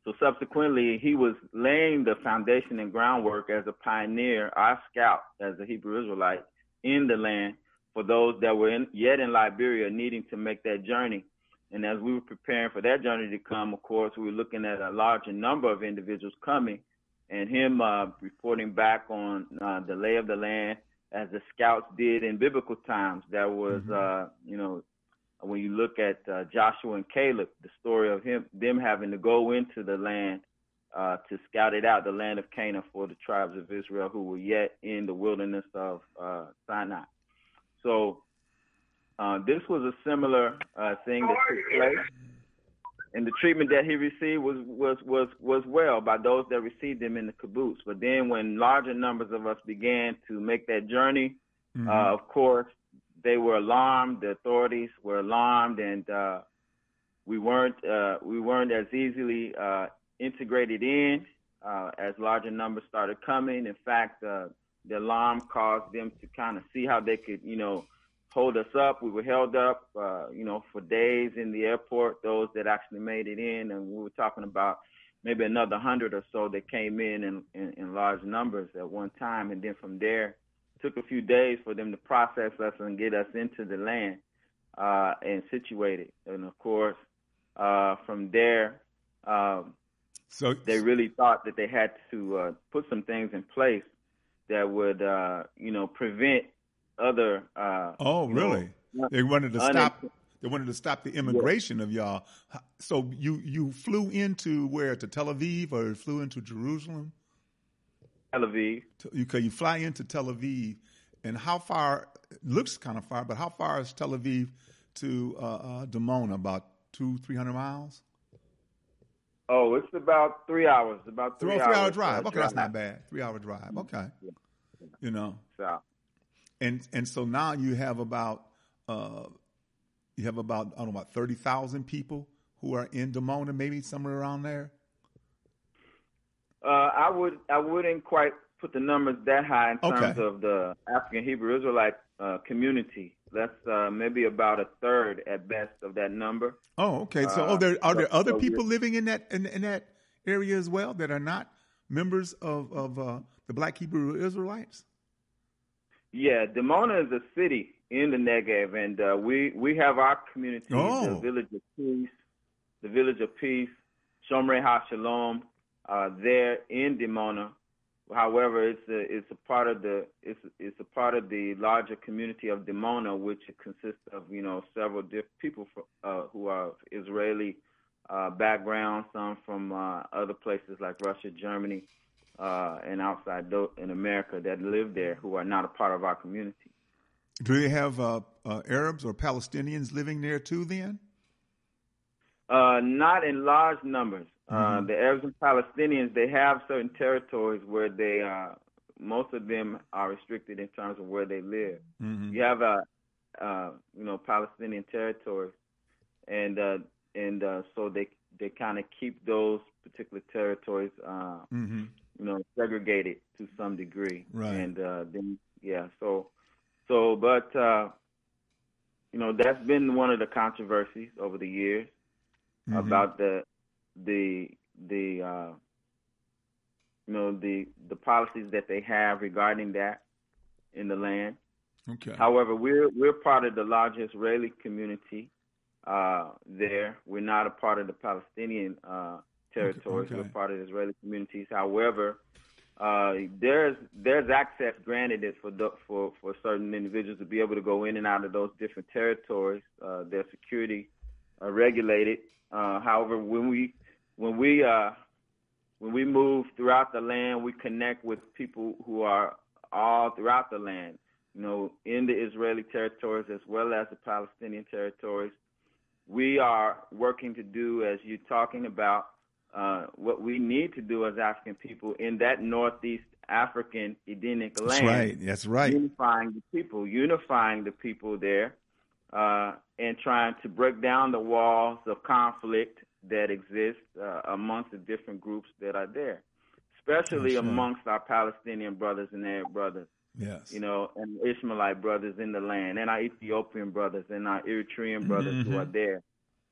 So subsequently, he was laying the foundation and groundwork as a pioneer, our scout, as a Hebrew Israelite in the land for those that were in, yet in Liberia needing to make that journey. And as we were preparing for that journey to come, of course, we were looking at a larger number of individuals coming, and him uh, reporting back on uh, the lay of the land as the scouts did in biblical times. That was, mm-hmm. uh, you know, when you look at uh, Joshua and Caleb, the story of him, them having to go into the land uh, to scout it out, the land of Canaan for the tribes of Israel who were yet in the wilderness of uh, Sinai. So uh, this was a similar uh, thing that took place. And the treatment that he received was, was, was, was well by those that received him in the kibbutz. But then when larger numbers of us began to make that journey, mm-hmm. uh, of course, they were alarmed. The authorities were alarmed, and uh, we weren't uh, we weren't as easily uh, integrated in uh, as larger numbers started coming. In fact, uh, the alarm caused them to kind of see how they could, you know, hold us up. We were held up, uh, you know, for days in the airport. Those that actually made it in, and we were talking about maybe another hundred or so that came in in, in in large numbers at one time, and then from there. Took a few days for them to process us and get us into the land uh, and situated. And, of course, uh, from there, um, so they really thought that they had to uh, put some things in place that would, uh, you know, prevent other. Uh, oh, really? Know, they wanted to un- stop. They wanted to stop the immigration yeah. of y'all. So you you flew into where? To Tel Aviv, or flew into Jerusalem? Tel Aviv. You, you fly into Tel Aviv, and how far? It looks kind of far, but how far is Tel Aviv to uh, uh, Dimona? About two, three hundred miles. Oh, it's about three hours. About three, three, hours, three hour drive. Uh, okay, drive. That's not bad. Three hour drive. Okay. Yeah. You know. Yeah. And and so now you have about uh, you have about I don't know about thirty thousand people who are in Dimona, maybe somewhere around there. Uh, I would I wouldn't quite put the numbers that high in terms okay. of the African Hebrew Israelite uh, community. That's uh, maybe about a third at best of that number. Oh, okay. So, uh, oh, there are there other so people living in that in, in that area as well that are not members of of uh, the Black Hebrew Israelites? Yeah, Dimona is a city in the Negev, and uh, we we have our community, oh. the Village of Peace, the Village of Peace, Shomrei HaShalom. Uh, there in Dimona. However, it's a it's a part of the it's it's a part of the larger community of Dimona, which consists of you know several different people for, uh, who are Israeli uh, background, some from uh, other places like Russia, Germany, uh, and outside in America that live there who are not a part of our community. Do they have uh, uh, Arabs or Palestinians living there too? Then, uh, not in large numbers. Uh, mm-hmm. The Arabs and Palestinians, they have certain territories where they, uh, most of them are restricted in terms of where they live. Mm-hmm. You have, uh, uh, you know, Palestinian territories, and uh, and uh, so they they kind of keep those particular territories, uh, mm-hmm. you know, segregated to some degree. Right. And uh, then, yeah, so so, but uh, you know, that's been one of the controversies over the years mm-hmm. about the. the the uh, you know the the policies that they have regarding that in the land. Okay. However, we're we're part of the large Israeli community uh, there. We're not a part of the Palestinian uh, territories. Okay. Okay. We're part of the Israeli communities. However, uh, there's there's access granted it for the, for for certain individuals to be able to go in and out of those different territories. Uh, their security uh, regulated. Uh, however, when we When we uh, when we move throughout the land, we connect with people who are all throughout the land, you know, in the Israeli territories as well as the Palestinian territories. We are working to do, as you're talking about, uh, what we need to do as African people in that Northeast African Edenic land. That's right. That's right. Unifying the people, unifying the people there, uh, and trying to break down the walls of conflict that exist uh, amongst the different groups that are there, especially That's amongst right. our Palestinian brothers and Arab brothers, yes, you know, and Ishmaelite brothers in the land, and our Ethiopian brothers and our Eritrean brothers mm-hmm. who are there.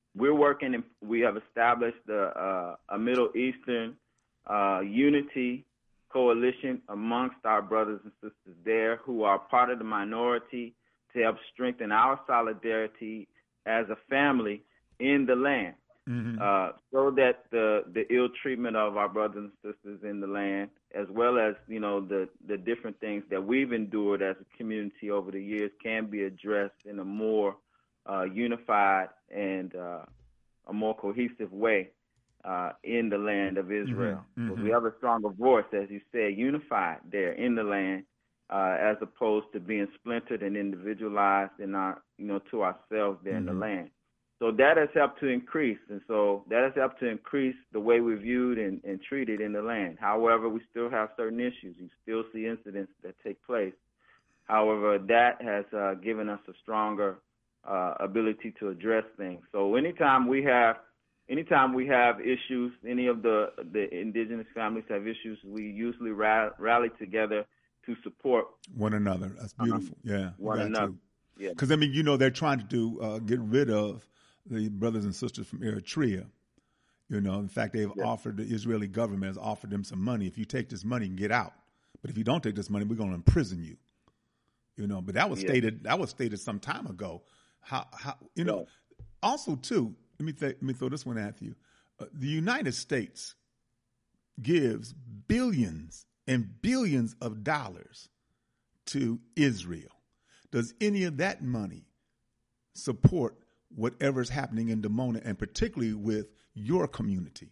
we're working, and we have established a, uh, a Middle Eastern uh, unity coalition amongst our brothers and sisters there who are part of the minority to help strengthen our solidarity as a family in the land. Mm-hmm. Uh, so that the, the ill treatment of our brothers and sisters in the land, as well as, you know, the, the different things that we've endured as a community over the years, can be addressed in a more uh, unified and uh, a more cohesive way uh, in the land of Israel. Mm-hmm. So we have a stronger voice, as you said, unified there in the land, uh, as opposed to being splintered and individualized in our, you know, to ourselves there mm-hmm. in the land. So that has helped to increase, and so that has helped to increase the way we're viewed and, and treated in the land. However, we still have certain issues. You still see incidents that take place. However, that has uh, given us a stronger uh, ability to address things. So anytime we have, anytime we have issues, any of the the indigenous families have issues, we usually ra- rally together to support one another. That's beautiful. Um, yeah, one another. Yeah, because I mean, you know, they're trying to do uh, get rid of the brothers and sisters from Eritrea. You know, in fact, they've yeah. offered, the Israeli government has offered them some money. If you take this money, you can get out. But if you don't take this money, we're going to imprison you. You know, but that was yeah. stated, that was stated some time ago. How, how you know, yeah. also too, let me, th- let me throw this one at you. Uh, the United States gives billions and billions of dollars to Israel. Does any of that money support whatever's happening in Dimona, and particularly with your community?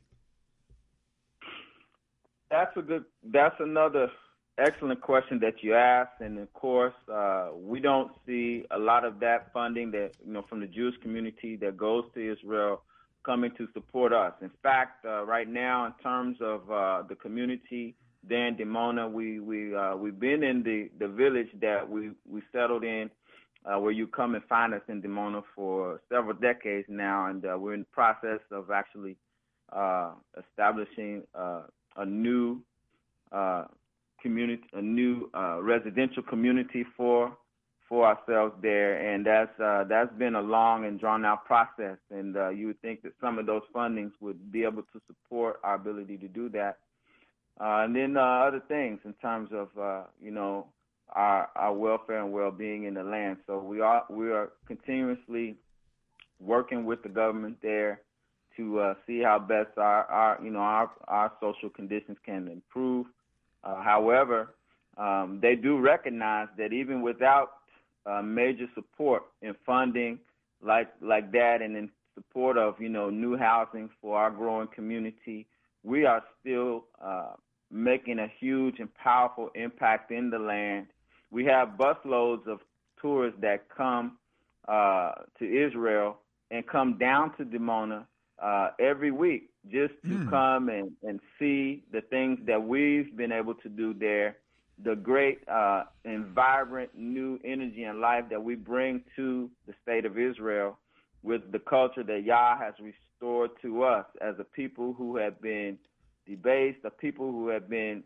That's a good. That's another excellent question that you asked, and of course, uh, we don't see a lot of that funding that you know from the Jewish community that goes to Israel coming to support us. In fact, uh, right now, in terms of uh, the community there in Dimona, we we uh, we've been in the, the village that we we settled in. Uh, where you come and find us in Dimona for several decades now, and uh, we're in the process of actually uh, establishing uh, a new uh, community, a new uh, residential community for for ourselves there, and that's uh, that's been a long and drawn out process. And uh, you would think that some of those fundings would be able to support our ability to do that, uh, and then uh, other things in terms of uh, you know. Our, our welfare and well-being in the land. So we are we are continuously working with the government there to uh, see how best our, our you know our our social conditions can improve. Uh, however, um, they do recognize that even without uh, major support in funding like like that, and in support of you know new housing for our growing community, we are still uh, making a huge and powerful impact in the land. We have busloads of tourists that come uh, to Israel and come down to Dimona uh, every week just to mm. come and, and see the things that we've been able to do there, the great uh, and vibrant new energy and life that we bring to the state of Israel with the culture that Yah has restored to us as a people who have been debased, a people who have been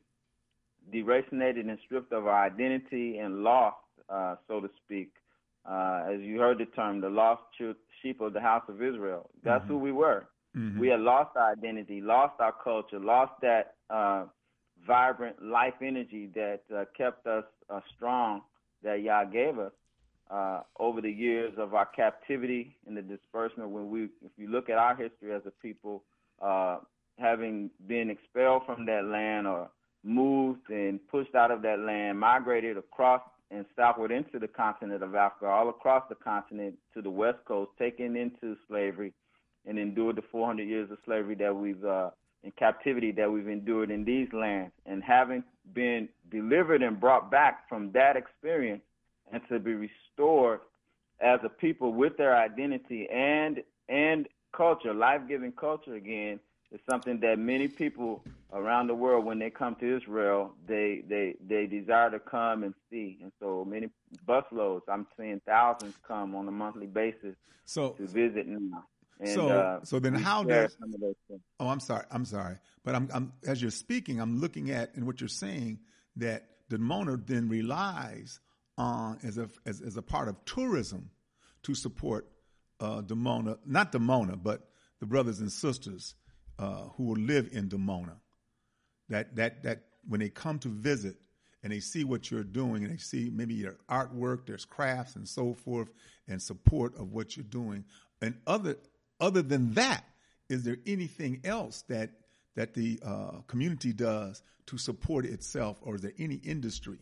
deracinated and stripped of our identity and lost, uh, so to speak. Uh, as you heard the term, the lost sheep of the house of Israel. That's mm-hmm. who we were. Mm-hmm. We had lost our identity, lost our culture, lost that uh, vibrant life energy that uh, kept us uh, strong, that Yah gave us uh, over the years of our captivity and the disbursement. When we, if you look at our history as a people, uh, having been expelled from that land or moved and pushed out of that land, migrated across and southward into the continent of Africa, all across the continent to the west coast, taken into slavery and endured the four hundred years of slavery that we've, uh, in captivity that we've endured in these lands. And having been delivered and brought back from that experience and to be restored as a people with their identity and and culture, life-giving culture again, is something that many people around the world, when they come to Israel, they they they desire to come and see. And so many busloads, I'm seeing thousands come on a monthly basis so, to visit now. And, so uh, so then how does oh I'm sorry I'm sorry but I'm, I'm as you're speaking, I'm looking at in what you're saying that Dimona then relies on as a as, as a part of tourism to support uh, Dimona, not Dimona, but the brothers and sisters uh, who will live in Dimona, that that that when they come to visit and they see what you're doing and they see maybe your artwork, there's crafts and so forth, and support of what you're doing, and other other than that, is there anything else that that the uh, community does to support itself, or is there any industry?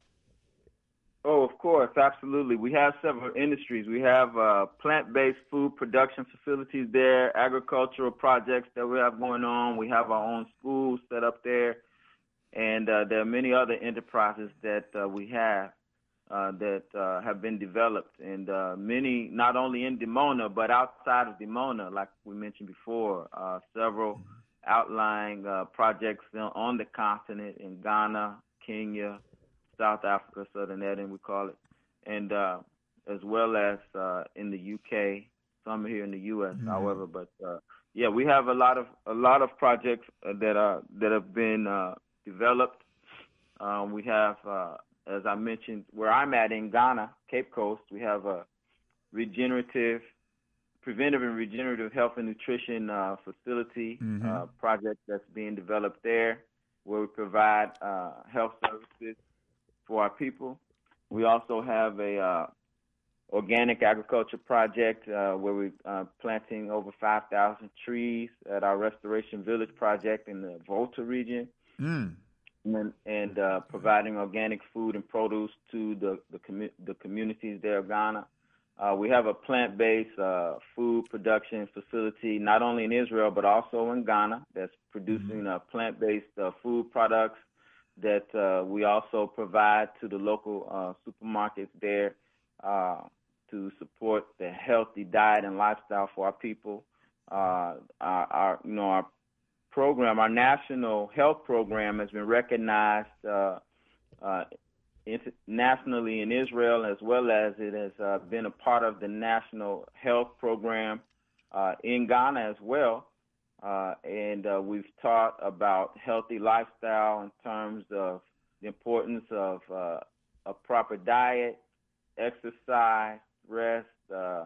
Oh, of course, absolutely. We have several industries. We have uh, plant-based food production facilities there, agricultural projects that we have going on. We have our own schools set up there, and uh, there are many other enterprises that uh, we have uh, that uh, have been developed, and uh, many not only in Dimona but outside of Dimona, like we mentioned before, uh, several outlying uh, projects on the continent in Ghana, Kenya, South Africa, Southern Eden, we call it, and uh, as well as uh, in the U K, some here in the U S, mm-hmm. however. But uh, yeah, we have a lot of a lot of projects uh, that are that have been uh, developed. Um, we have, uh, as I mentioned, where I'm at in Ghana, Cape Coast, we have a regenerative, preventive and regenerative health and nutrition uh, facility mm-hmm. uh, project that's being developed there, where we provide uh, health services for our people. We also have a uh, organic agriculture project uh, where we're uh, planting over five thousand trees at our Restoration Village project in the Volta region, mm. and, and uh, providing organic food and produce to the the, commu- the communities there of Ghana. Uh, we have a plant-based uh, food production facility not only in Israel but also in Ghana that's producing mm-hmm. uh, plant-based uh, food products that uh, we also provide to the local uh, supermarkets there uh, to support the healthy diet and lifestyle for our people. Uh, our, our, you know, our program, our national health program, has been recognized uh, uh, internationally in Israel, as well as it has uh, been a part of the national health program uh, in Ghana as well. Uh, and uh, we've taught about healthy lifestyle in terms of the importance of uh, a proper diet, exercise, rest, uh,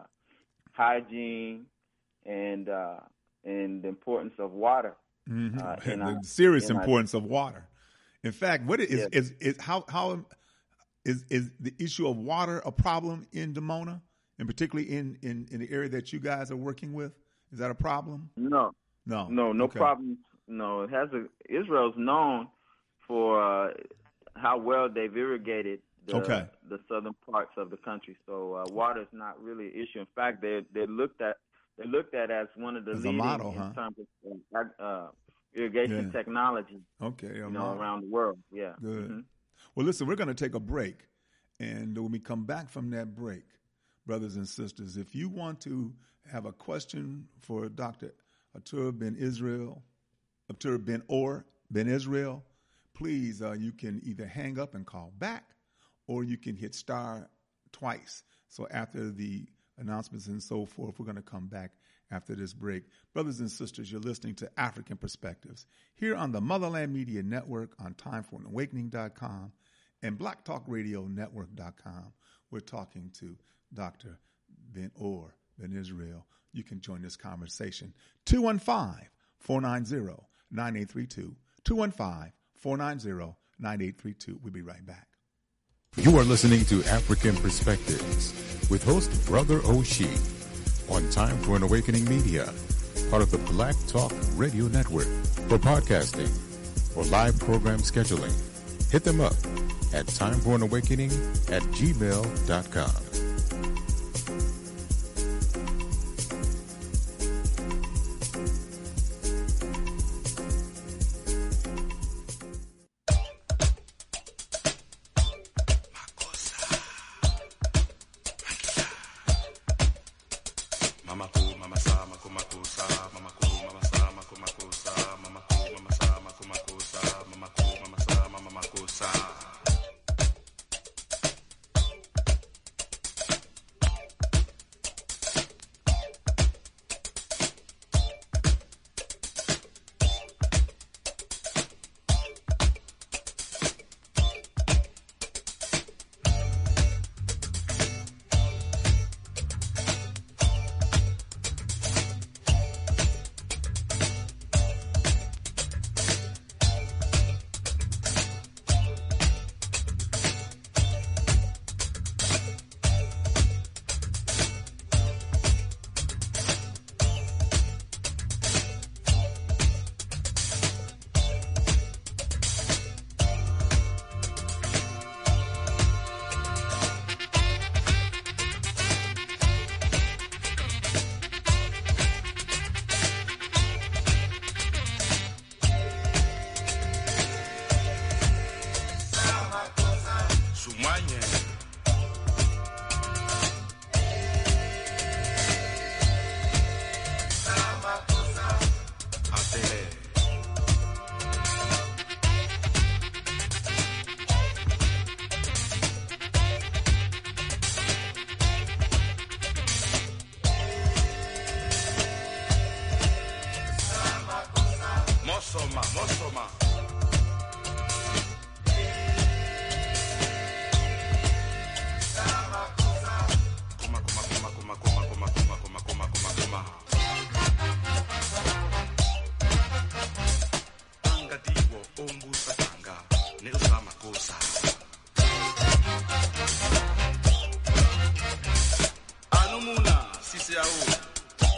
hygiene, and uh, and the importance of water. Mm-hmm. Uh, the our, serious importance our, of water. In fact, what is, yes. is, is, is how how is is the issue of water a problem in Dimona, and particularly in, in, in the area that you guys are working with? Is that a problem? No. No, no, no okay. problems. No, it has a. Israel's known for uh, how well they've irrigated the, okay. the southern parts of the country. So uh, water is not really an issue. In fact, they they looked at they looked at as one of the as leading model, in huh? terms of uh, irrigation yeah. technology. Okay, you know, around the world. Yeah. Good. Mm-hmm. Well, listen, we're going to take a break, and when we come back from that break, brothers and sisters, if you want to have a question for Doctor Atur Ben Israel, Atur Ben Or Ben Israel, please, uh, you can either hang up and call back, or you can hit star twice. So after the announcements and so forth, we're going to come back after this break. Brothers and sisters, you're listening to African Perspectives here on the Motherland Media Network on time for an awakening dot com and black talk radio network dot com. We're talking to Doctor Ben Or Ben Israel. You can join this conversation. two one five, four nine zero, nine eight three two. two one five, four nine zero, nine eight three two. We'll be right back. You are listening to African Perspectives with host Brother Oshie on Time for an Awakening Media, part of the Black Talk Radio Network. For podcasting or live program scheduling, hit them up at timeforanawakening at gmail dot com.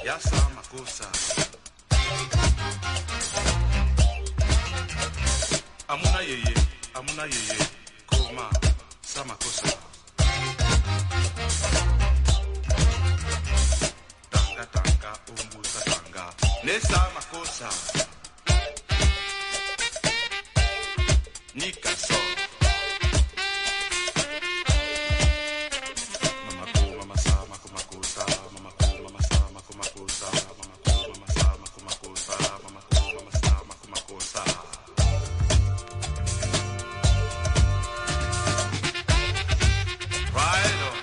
Yasa makosa. Amuna yeye, amuna yeye, koma, samakosa. Tanga tanga, umbusa tanga, nesa makosa. Nika so. Mama ko, mama sa, mako makosa, mama ko, mama sa, mako makosa, mama ko, mama sa, mako makosa, mama ko, mama sa, mako makosa. Right on.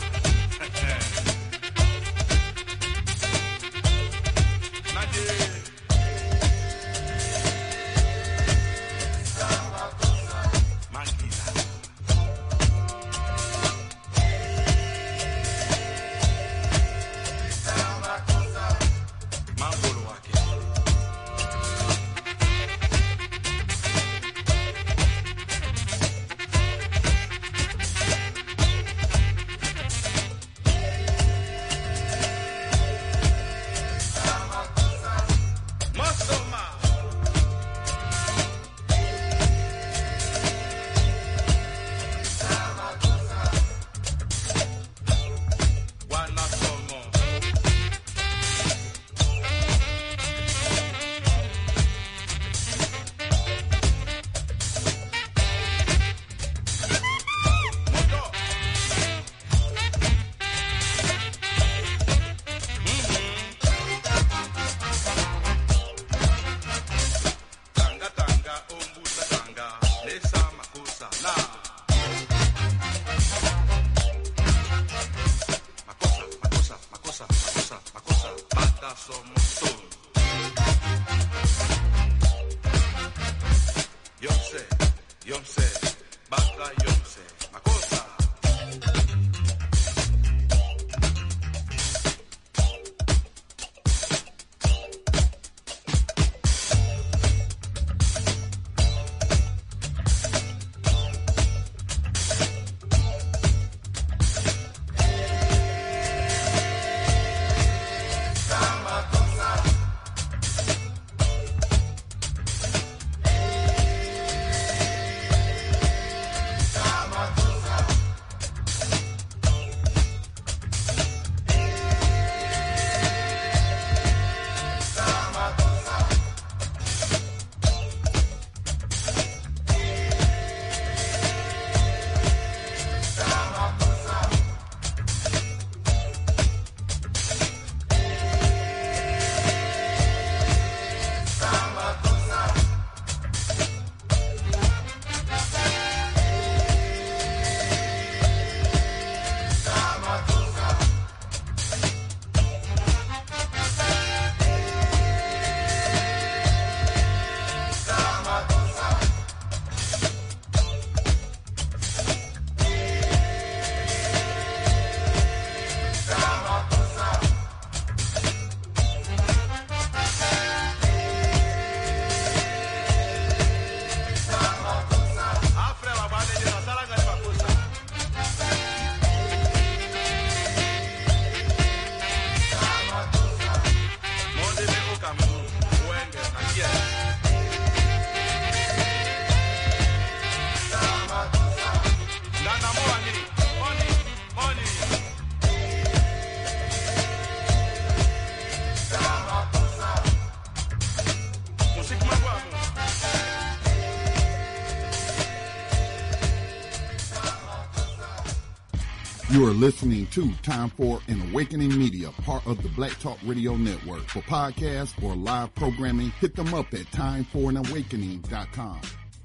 You are listening to Time for an Awakening Media, part of the Black Talk Radio Network. For podcasts or live programming, hit them up at time for an awakening dot com.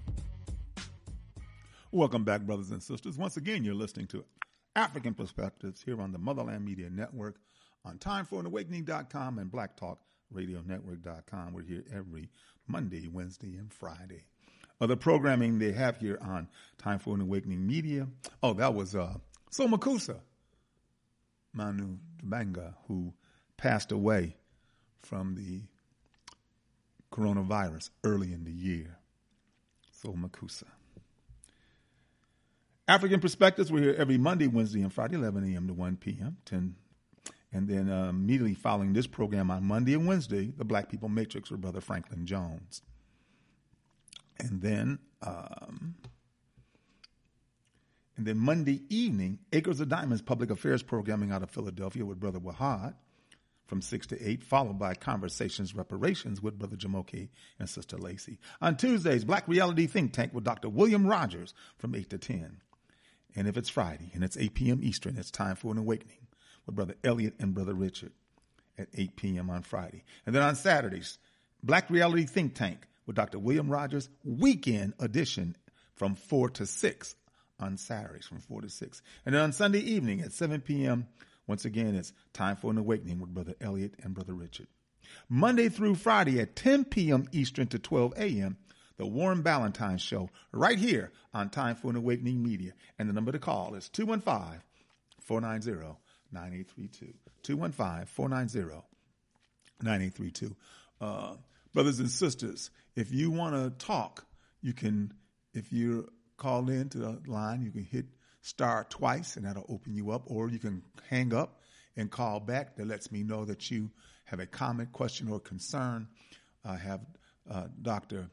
Welcome back, brothers and sisters. Once again, you're listening to African Perspectives here on the Motherland Media Network on time for an awakening dot com and black talk radio network dot com. We're here every Monday, Wednesday, and Friday. Other programming they have here on Time for an Awakening Media. Oh, that was uh, So Makusa, Manu Dibango, who passed away from the coronavirus early in the year. So Makusa. African Perspectives, we're here every Monday, Wednesday, and Friday, eleven a.m. to one p.m., ten And then uh, immediately following this program on Monday and Wednesday, the Black People Matrix with Brother Franklin Jones. And then um, and then Monday evening, Acres of Diamonds Public Affairs Programming out of Philadelphia with Brother Wahad from six to eight, followed by Conversations Reparations with Brother Jamoke and Sister Lacey. On Tuesdays, Black Reality Think Tank with Doctor William Rogers from eight to ten. And if it's Friday and it's eight p.m. Eastern, it's time for an awakening with Brother Elliot and Brother Richard at eight p.m. on Friday. And then on Saturdays, Black Reality Think Tank with Doctor William Rogers, weekend edition from four to six on Saturdays from four to six. And then on Sunday evening at seven p.m., once again, it's time for an awakening with Brother Elliot and Brother Richard. Monday through Friday at ten p.m. Eastern to twelve a.m., the Warren Ballantine Show right here on Time for an Awakening Media. And the number to call is two one five, four nine zero, nine eight three two. two one five, four nine zero, nine eight three two. Uh, brothers and sisters, if you want to talk, you can, if you're called into the line, you can hit star twice and that'll open you up, or you can hang up and call back. That lets me know that you have a comment, question, or concern. I have uh, Doctor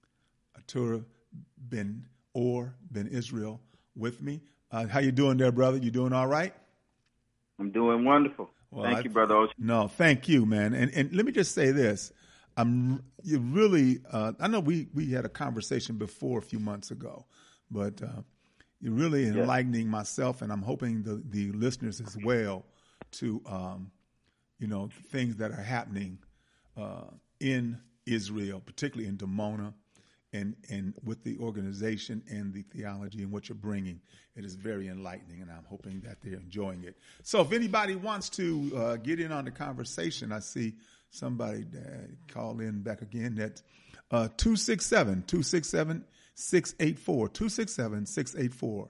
Atura Ben Or Ben Israel with me. Uh, how you doing there, brother? You doing all right? I'm doing wonderful. Well, thank I, you, Brother Ocean. No, thank you, man. And and let me just say this. I'm you really, uh, I know we, we had a conversation before a few months ago, but uh, you're really enlightening yeah. myself, and I'm hoping the, the listeners as well to, um, you know, things that are happening uh, in Israel, particularly in Dimona, and, and with the organization and the theology and what you're bringing. It is very enlightening, and I'm hoping that they're enjoying it. So if anybody wants to uh, get in on the conversation, I see somebody uh, call in back again. That's uh, two six seven, two six seven, six eight four, two six seven, six eight four.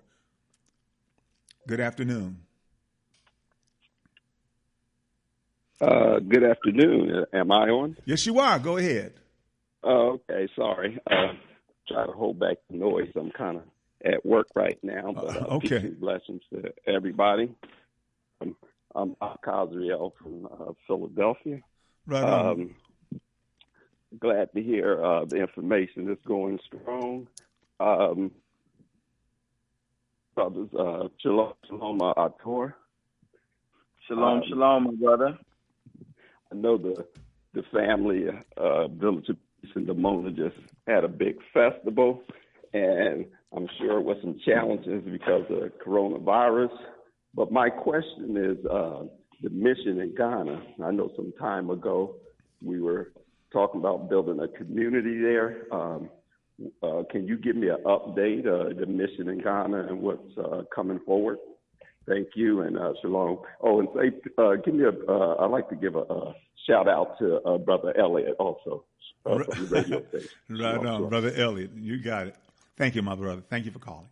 Good afternoon. Uh, good afternoon. Am I on? Yes, you are. Go ahead. Oh, okay. Sorry. Uh, try to hold back the noise. I'm kind of at work right now. But, uh, okay. Peace and blessings to everybody. I'm, I'm Kazriel from uh, Philadelphia. Right on. Um, glad to hear uh, the information is going strong. Um, brothers, uh, Shalom, Shalom, uh, Ator. Shalom, um, Shalom, my brother. I know the the family, uh, Village of Peace in Dimona just had a big festival, and I'm sure it was some challenges because of coronavirus. But my question is, uh, the mission in Ghana. I know some time ago we were talking about building a community there. Um, uh, can you give me an update, uh, the mission in Ghana and what's uh, coming forward? Thank you, and uh, shalom. Oh, and say, uh, give me a. Uh, I'd like to give a, a shout out to uh, Brother Elliot also uh, from the radio station. Right shalom, on, shalom. Brother Elliot. You got it. Thank you, my brother. Thank you for calling.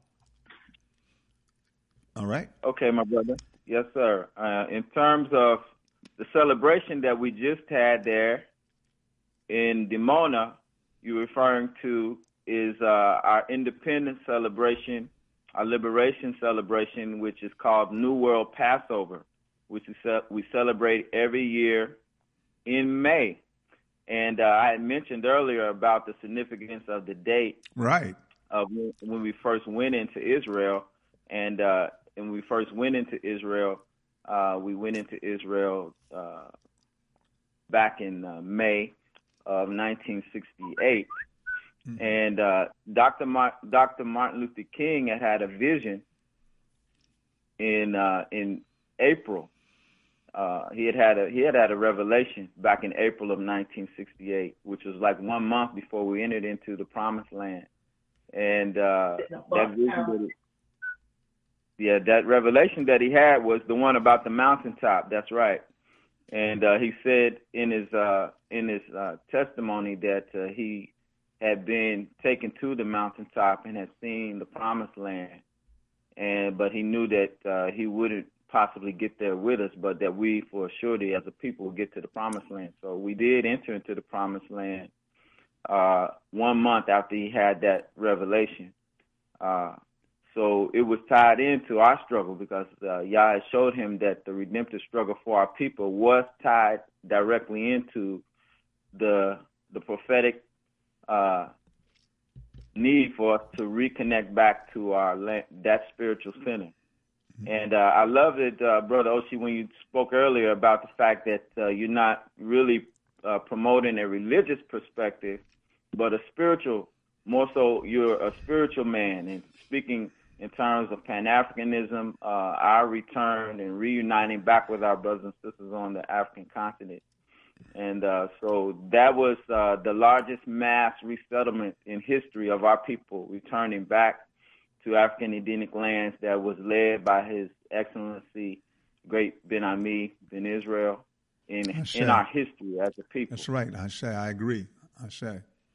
All right. Okay, my brother. Yes, sir. Uh, in terms of the celebration that we just had there in Dimona, you're referring to is uh, our independence celebration, our liberation celebration, which is called New World Passover, which is, uh, we celebrate every year in May. And uh, I had mentioned earlier about the significance of the date, right, of when, when we first went into Israel, and uh, and we first went into Israel, uh, we went into Israel uh, back in uh, May of nineteen sixty-eight. Mm-hmm. And uh, Doctor Mar- Doctor Martin Luther King had had a vision in uh, in April. Uh, he had had a he had had a revelation back in April of nineteen sixty-eight, which was like one month before we entered into the Promised Land. And uh, that vision that he, yeah, that revelation that he had was the one about the mountaintop. That's right. And uh, he said in his uh, in his uh, testimony that uh, he had been taken to the mountaintop and had seen the Promised Land, and but he knew that uh, he wouldn't possibly get there with us, but that we, for surety, as a people, would get to the Promised Land. So we did enter into the Promised Land uh, one month after he had that revelation. Uh, so it was tied into our struggle because uh, Yah showed him that the redemptive struggle for our people was tied directly into the the prophetic uh, need for us to reconnect back to our land, that spiritual center. Mm-hmm. And uh, I love it, uh, Brother Oshi, when you spoke earlier about the fact that uh, you're not really uh, promoting a religious perspective, but a spiritual, more so you're a spiritual man, and speaking in terms of Pan-Africanism, uh, our return and reuniting back with our brothers and sisters on the African continent. And uh, so that was uh, the largest mass resettlement in history of our people, returning back to African Edenic lands that was led by His Excellency, Great Ben Ami, Ben Israel, in Ashe. in our history as a people. That's right, Ashe. I agree. Ashe.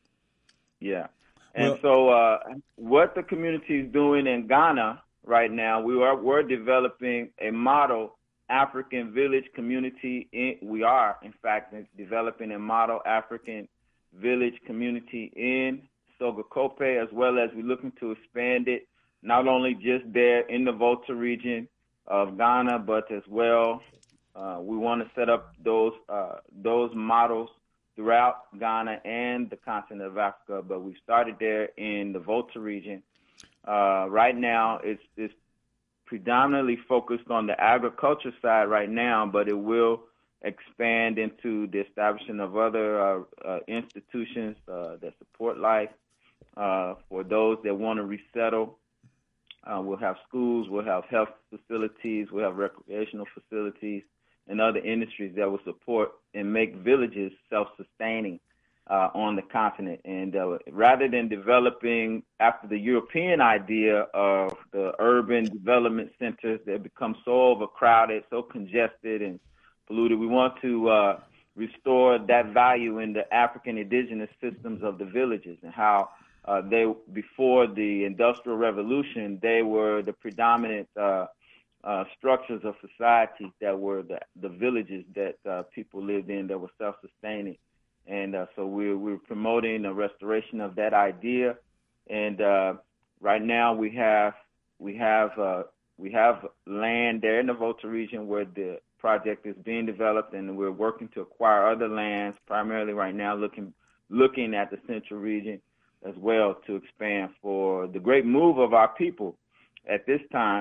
Yeah. And Well, so uh, what the community is doing in Ghana right now, we are we're developing a model African village community. In, we are, in fact, developing a model African village community in Sogakope, as well as we're looking to expand it, not only just there in the Volta region of Ghana, but as well, uh, we want to set up those uh, those models throughout Ghana and the continent of Africa. But we started there in the Volta region. Uh, right now, it's, it's predominantly focused on the agriculture side right now, but it will expand into the establishment of other uh, uh, institutions uh, that support life. Uh, for those that want to resettle, uh, we'll have schools, we'll have health facilities, we'll have recreational facilities, and other industries that will support and make villages self-sustaining uh, on the continent. And uh, rather than developing after the European idea of the urban development centers that become so overcrowded, so congested and polluted, we want to uh, restore that value in the African indigenous systems of the villages, and how uh, they, before the Industrial Revolution, they were the predominant uh, uh, structures of society that were the, the villages that uh, people lived in that were self-sustaining. And uh, so we're, we're promoting the restoration of that idea. And uh, right now we have we have uh, we have land there in the Volta region where the project is being developed, and we're working to acquire other lands, primarily right now looking looking at the central region as well to expand for the great move of our people at this time.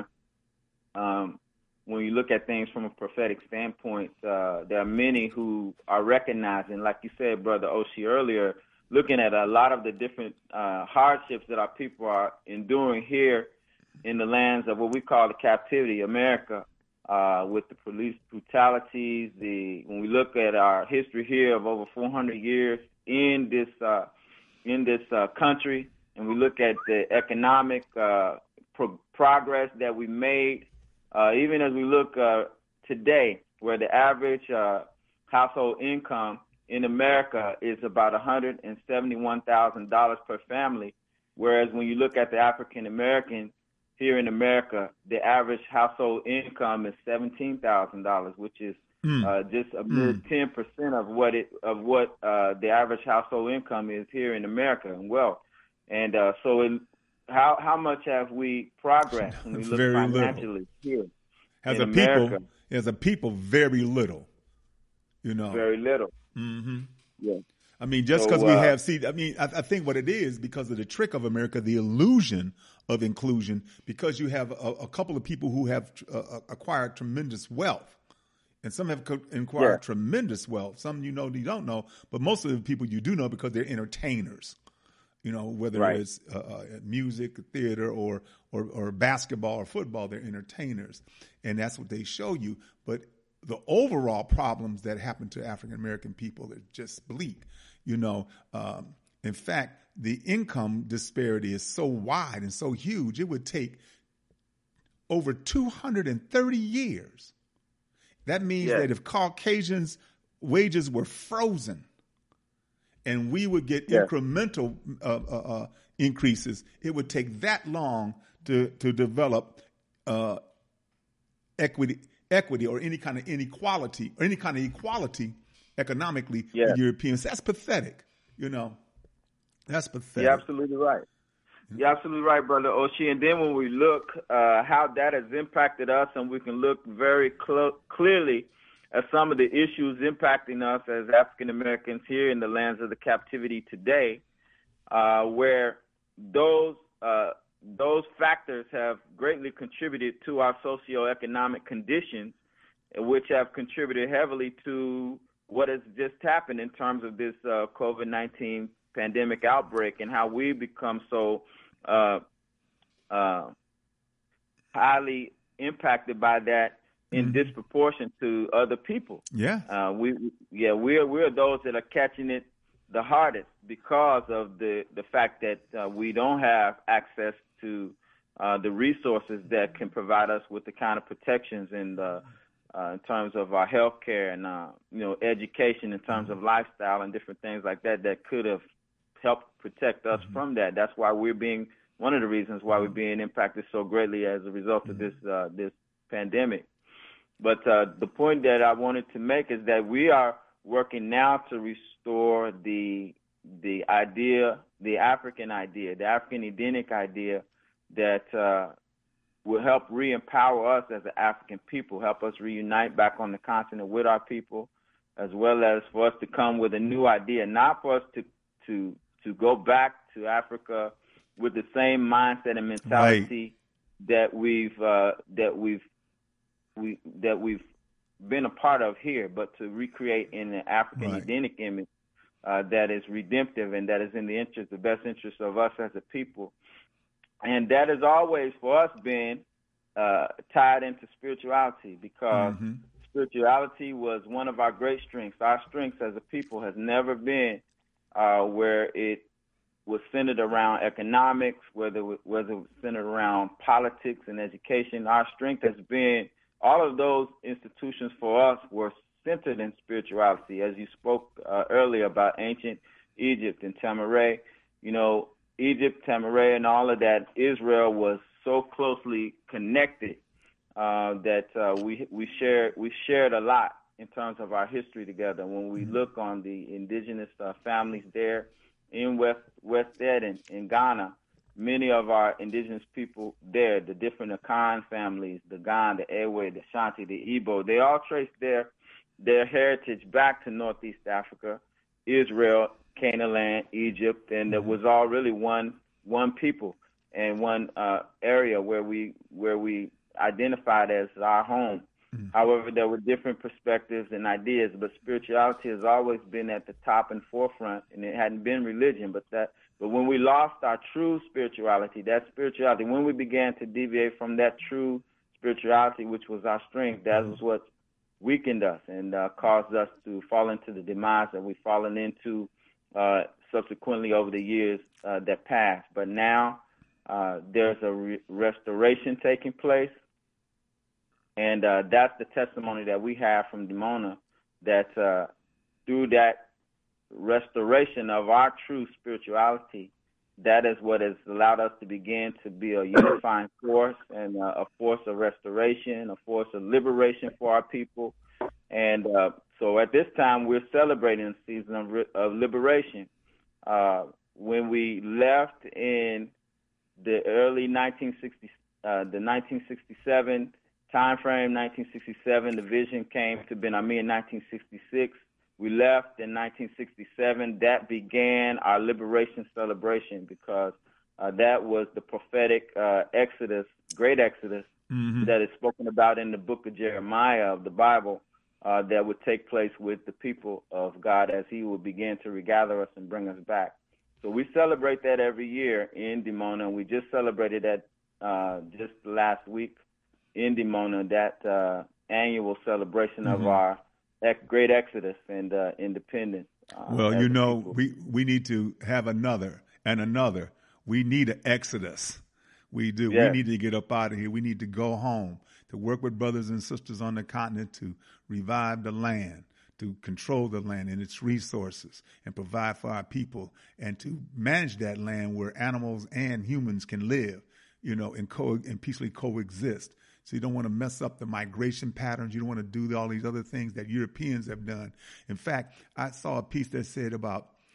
Um, when you look at things from a prophetic standpoint, uh, there are many who are recognizing, like you said, Brother Oshi, earlier, looking at a lot of the different uh, hardships that our people are enduring here in the lands of what we call the captivity, America, uh, with the police brutalities. The when we look at our history here of over four hundred years in this uh, in this uh, country, and we look at the economic uh, pro- progress that we made. Uh, even as we look uh, today, where the average uh, household income in America is about one hundred seventy-one thousand dollars per family, whereas when you look at the African American here in America, the average household income is seventeen thousand dollars, which is mm. uh, just a mere mm. ten percent of what it of what uh, the average household income is here in America and wealth. And uh, so it, How how much have we progressed when we look very financially little. here as in a America? people? As a people, very little. You know, very little. Mm-hmm. Yeah. I mean, just because so, we uh, have, see, I mean, I, I think what it is because of the trick of America, the illusion of inclusion, because you have a, a couple of people who have uh, acquired tremendous wealth. And some have co- acquired yeah. tremendous wealth. Some you know you don't know, but most of the people you do know because they're entertainers. You know, whether right. it's uh, uh, music, theater, or, or or basketball or football, they're entertainers, and that's what they show you. But the overall problems that happen to African American people are just bleak. You know, um, in fact, the income disparity is so wide and so huge, it would take over two hundred thirty years. That means yeah. that if Caucasians' wages were frozen, and we would get yeah. incremental uh, uh, uh, increases, it would take that long to to develop uh, equity, equity, or any kind of inequality, or any kind of equality economically yeah. with Europeans. That's pathetic. You know, that's pathetic. You're absolutely right. You're absolutely right, Brother Oshie. And then when we look uh, how that has impacted us, and we can look very cl- clearly at some of the issues impacting us as African Americans here in the lands of the captivity today, uh, where those uh, those factors have greatly contributed to our socioeconomic conditions, which have contributed heavily to what has just happened in terms of this uh, COVID nineteen pandemic outbreak, and how we become so uh, uh, highly impacted by that in mm-hmm. disproportion to other people. Yeah, uh, we yeah we're we're those that are catching it the hardest because of the the fact that uh, we don't have access to uh, the resources that can provide us with the kind of protections and uh, uh, in terms of our health care and uh, you know education, in terms of lifestyle and different things like that that could have helped protect us mm-hmm. from that. That's why we're being one of the reasons why we're being impacted so greatly as a result mm-hmm. of this uh, this pandemic. But uh, the point that I wanted to make is that we are working now to restore the the idea, the African idea, the African Edenic idea that uh, will help re-empower us as an African people, help us reunite back on the continent with our people, as well as for us to come with a new idea, not for us to to to go back to Africa with the same mindset and mentality right. that we've uh, that we've we that we've been a part of here, but to recreate in an African right. Edenic image uh, that is redemptive and that is in the interest, the best interest of us as a people. And that has always, for us, been uh, tied into spirituality, because mm-hmm. spirituality was one of our great strengths. Our strengths as a people has never been uh, where it was centered around economics, whether it was centered around politics and education. Our strength has been, all of those institutions for us were centered in spirituality. As you spoke uh, earlier about ancient Egypt and Tamaray, you know, Egypt, Tamaray, and all of that, Israel was so closely connected uh, that uh, we we shared we shared a lot in terms of our history together. When we mm-hmm. look on the indigenous uh, families there in West West Eden in Ghana, many of our indigenous people there, the different Akan families, the Gan, the Ewe, the Shanti, the Igbo, they all trace their their heritage back to Northeast Africa, Israel, Canaan land, Egypt, and it was all really one one people and one uh, area where we where we identified as our home. Mm-hmm. However, there were different perspectives and ideas, but spirituality has always been at the top and forefront, and it hadn't been religion. But that, but when we lost our true spirituality, that spirituality, when we began to deviate from that true spirituality, which was our strength, that was what weakened us and uh, caused us to fall into the demise that we've fallen into uh, subsequently over the years uh, that passed. But now uh, there's a re- restoration taking place. And uh, that's the testimony that we have from Dimona, that uh, through that restoration of our true spirituality, that is what has allowed us to begin to be a unifying force and uh, a force of restoration, a force of liberation for our people. And uh, so at this time, we're celebrating a season of, of liberation. Uh, when we left in the early nineteen sixties, uh, the nineteen sixty-seven time frame, nineteen sixty-seven, the vision came to Ben Ami in nineteen sixty-six. We left in nineteen sixty-seven. That began our liberation celebration, because uh, that was the prophetic uh, Exodus, great Exodus, mm-hmm. that is spoken about in the book of Jeremiah of the Bible, uh, that would take place with the people of God as he would begin to regather us and bring us back. So we celebrate that every year in Dimona, and we just celebrated that uh, just last week in Dimona, that uh, annual celebration mm-hmm. of our great Exodus and uh, independence. Uh, well, you know, we, we need to have another and another. We need an Exodus. We do. Yes. We need to get up out of here. We need to go home, to work with brothers and sisters on the continent to revive the land, to control the land and its resources, and provide for our people, and to manage that land where animals and humans can live, you know, and, co- and peacefully coexist. So you don't want to mess up the migration patterns. You don't want to do all these other things that Europeans have done. In fact, I saw a piece that said about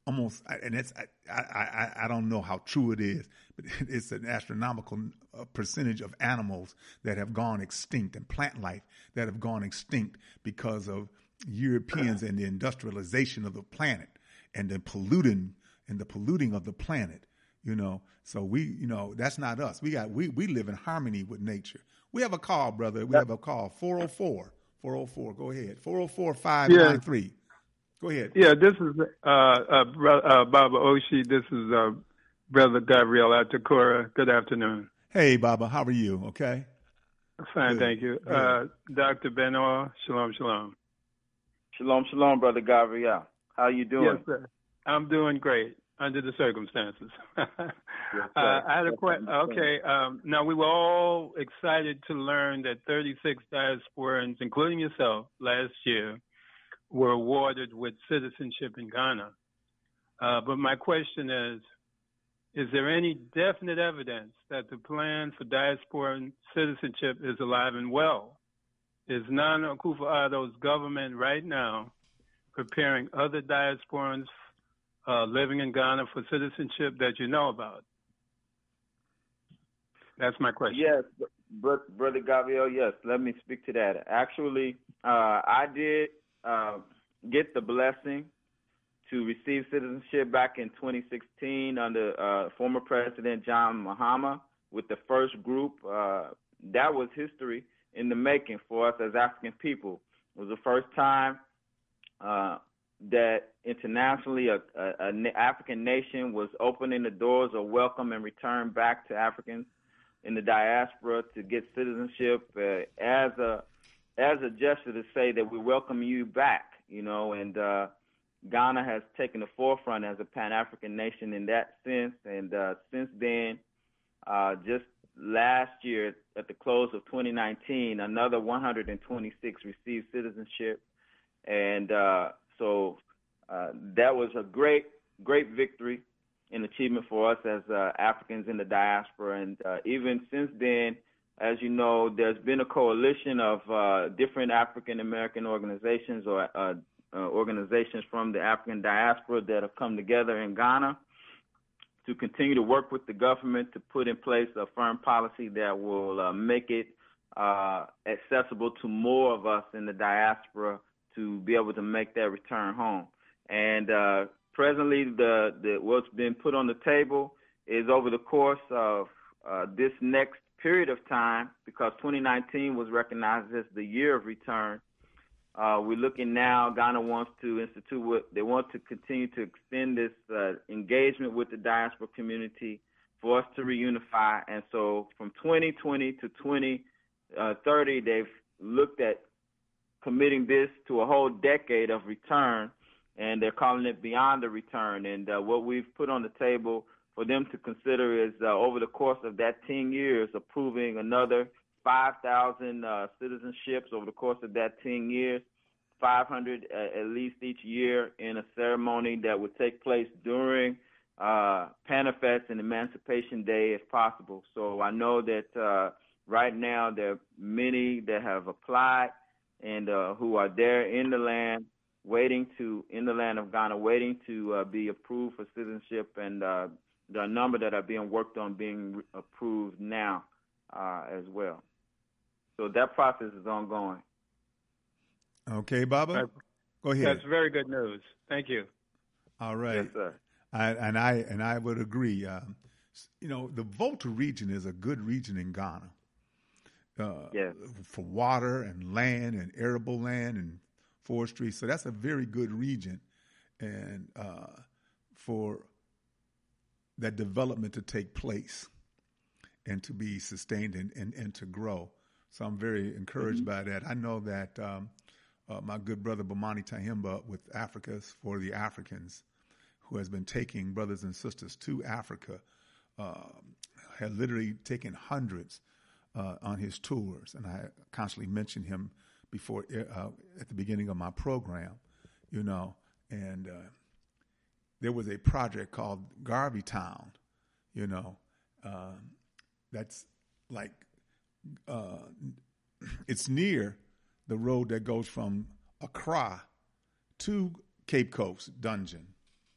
almost, and it's I, I I don't know how true it is, but it's an astronomical percentage of animals that have gone extinct and plant life that have gone extinct because of Europeans and the industrialization of the planet and the polluting and the polluting of the planet. You know, so we, you know, that's not us. We got we we live in harmony with nature. We have a call, brother. We have a call. four oh four four oh four Go ahead. four oh four, five nine three Go ahead. Yeah, this is uh, uh, bro- uh, Baba Oshie. This is uh, Brother Gabriel Atakora. Good afternoon. Hey, Baba. How are you? Okay. Fine, Good. thank you. Uh, Doctor Benoit, shalom, shalom. Shalom, shalom, Brother Gabriel. How you doing? Yes, sir. I'm doing great under the circumstances. Yes, uh, I had a question. Okay, um, now we were all excited to learn that thirty-six diasporans, including yourself, last year were awarded with citizenship in Ghana. Uh, but my question is, is there any definite evidence that the plan for diasporan citizenship is alive and well? Is Nana Akufo-Addo's government right now preparing other diasporans uh, living in Ghana for citizenship that you know about? That's my question. Yes, but Brother Gabriel, yes, let me speak to that. Actually, uh, I did uh, get the blessing to receive citizenship back in twenty sixteen under uh, former President John Mahama with the first group. Uh, that was history in the making for us as African people. It was the first time uh, that internationally an African nation was opening the doors of welcome and return back to Africans in the diaspora to get citizenship uh, as a as a gesture to say that we welcome you back, you know, and uh, Ghana has taken the forefront as a Pan-African nation in that sense. And uh, since then, uh, just last year at the close of twenty nineteen, another one hundred twenty-six received citizenship. And uh, so uh, that was a great, great victory and achievement for us as uh, Africans in the diaspora. And uh, even since then, as you know, there's been a coalition of uh, different African-American organizations or uh, uh, organizations from the African diaspora that have come together in Ghana to continue to work with the government to put in place a firm policy that will uh, make it uh, accessible to more of us in the diaspora to be able to make that return home. And uh, presently, the, the what's been put on the table is over the course of uh, this next period of time, because twenty nineteen was recognized as the year of return. Uh, we're looking now, Ghana wants to institute, what, they want to continue to extend this uh, engagement with the diaspora community for us to reunify. And so from twenty twenty to twenty thirty, they've looked at committing this to a whole decade of return, and they're calling it Beyond the Return. And uh, what we've put on the table for them to consider is uh, over the course of that ten years, approving another five thousand uh, citizenships over the course of that ten years, five hundred uh, at least each year in a ceremony that would take place during uh, Panafest and Emancipation Day if possible. So I know that uh, right now there are many that have applied and uh, who are there in the land, waiting to, in the land of Ghana, waiting to uh, be approved for citizenship, and uh, there are a number that are being worked on being approved now uh, as well. So that process is ongoing. Okay, Baba, go ahead. That's very good news. Thank you. All right. Yes, sir. I, and I and I would agree. Um, you know, the Volta region is a good region in Ghana. Uh, yes. For water and land and arable land and forestry. So that's a very good region, and uh, for that development to take place and to be sustained and, and, and to grow. So I'm very encouraged mm-hmm. by that. I know that um, uh, my good brother Bomani Tahimba with Africa's for the Africans, who has been taking brothers and sisters to Africa, uh, had literally taken hundreds uh, on his tours. And I constantly mention him before uh, at the beginning of my program, you know, and uh, there was a project called Garvey Town, you know, uh, that's like, uh, it's near the road that goes from Accra to Cape Coast Dungeon.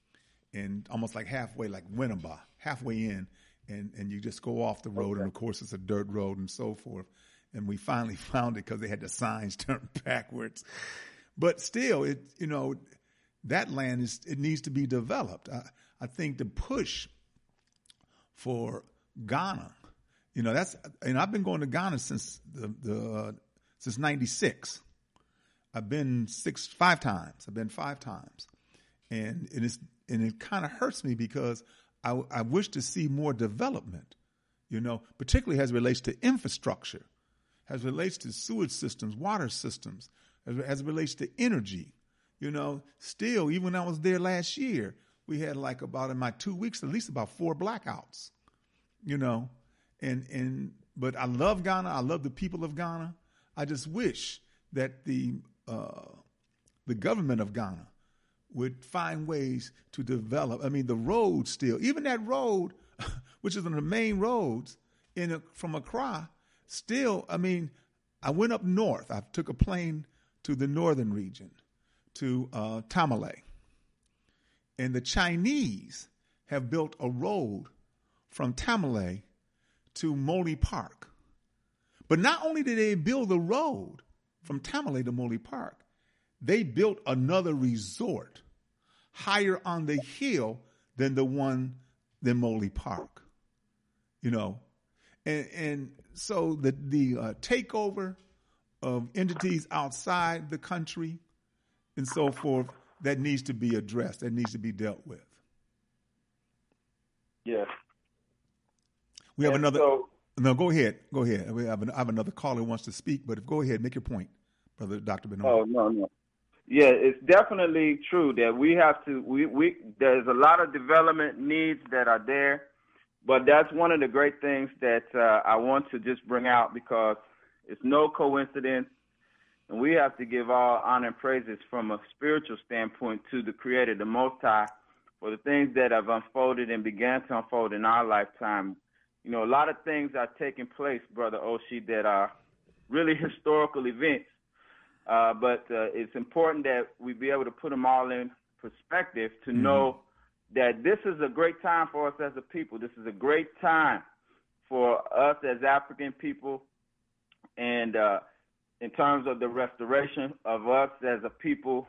and almost like halfway, like Winneba, halfway in, and, and you just go off the road, okay. and of course it's a dirt road and so forth. And we finally found it because they had the signs turned backwards. But still, it you know, that land is it needs to be developed. I, I think the push for Ghana, you know, that's and I've been going to Ghana since the, the uh, since ninety-six. I've been six five times. I've been five times, and it is and it kind of hurts me because I, I wish to see more development, you know, particularly as it relates to infrastructure, as it relates to sewage systems, water systems, as, as it relates to energy. You know, still, even when I was there last year, we had like about in my two weeks, at least about four blackouts, you know, and, and, but I love Ghana. I love the people of Ghana. I just wish that the, uh, the government of Ghana would find ways to develop. I mean, the road still, even that road, which is one of the main roads in a, from Accra, still, I mean, I went up north. I took a plane to the northern region, to uh, Tamale. And the Chinese have built a road from Tamale to Mole Park. But not only did they build the road from Tamale to Mole Park, they built another resort higher on the hill than the one than Mole Park, you know. And, and so the, the uh, takeover of entities outside the country and so forth, that needs to be addressed, that needs to be dealt with. Yes. We have and another. So, no, go ahead. Go ahead. We have, an, I have another caller who wants to speak, but go ahead, make your point, Brother Doctor Benoit. Oh, no, no. Yeah, it's definitely true that we have to, we, we there's a lot of development needs that are there, but that's one of the great things that uh, I want to just bring out because it's no coincidence, and we have to give all honor and praises from a spiritual standpoint to the Creator, the Most High, for the things that have unfolded and began to unfold in our lifetime. You know, a lot of things are taking place, Brother Oshie, that are really historical events. Uh, but uh, it's important that we be able to put them all in perspective to mm-hmm. know that this is a great time for us as a people. This is a great time for us as African people, and uh, in terms of the restoration of us as a people.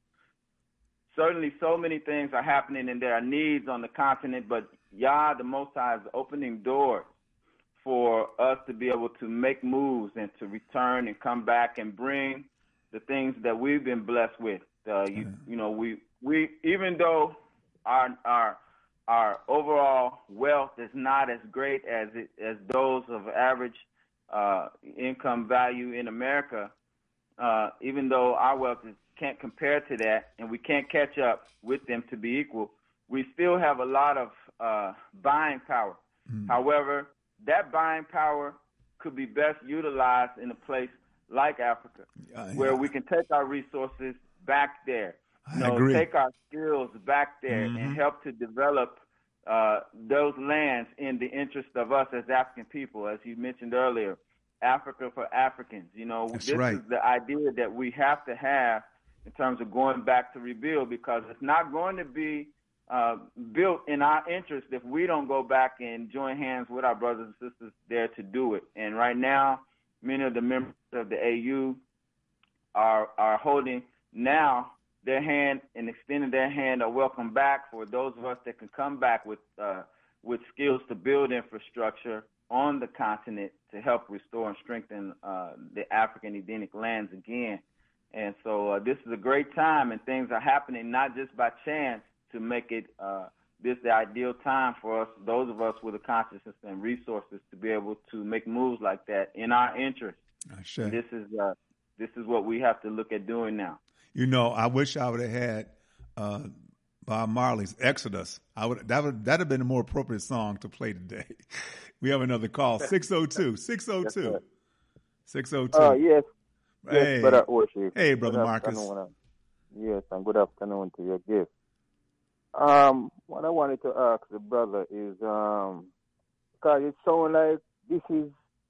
Certainly so many things are happening and there are needs on the continent, but Yah, the Most High, is opening doors for us to be able to make moves and to return and come back and bring the things that we've been blessed with. Uh, you, you know, we we even though our our our overall wealth is not as great as it, as those of average uh, income value in America, uh, even though our wealth is, can't compare to that, and we can't catch up with them to be equal, we still have a lot of uh, buying power. Mm. However, that buying power could be best utilized in a place like Africa, uh, where yeah. we can take our resources back there, you know, agree. take our skills back there mm-hmm. and help to develop uh, those lands in the interest of us as African people. As you mentioned earlier, Africa for Africans. You know, That's this right. is the idea that we have to have in terms of going back to rebuild, because it's not going to be uh, built in our interest if we don't go back and join hands with our brothers and sisters there to do it. And right now, many of the members of the A U are are holding now their hand and extending their hand a welcome back for those of us that can come back with uh, with skills to build infrastructure on the continent to help restore and strengthen uh, the African Edenic lands again. And so uh, this is a great time, and things are happening not just by chance to make it uh, this the ideal time for us, those of us with a consciousness and resources, to be able to make moves like that in our interest. Sure. This is uh, this is what we have to look at doing now. You know, I wish I would have had uh, Bob Marley's Exodus. I would that would that have been a more appropriate song to play today. We have another call, six oh two, six oh two, six oh two. Oh, yes. Hey, yes, brother Oshie. Hey, brother good Marcus. Yes, and good afternoon to your gift. Um, what I wanted to ask the brother is, um, because it sounds like this is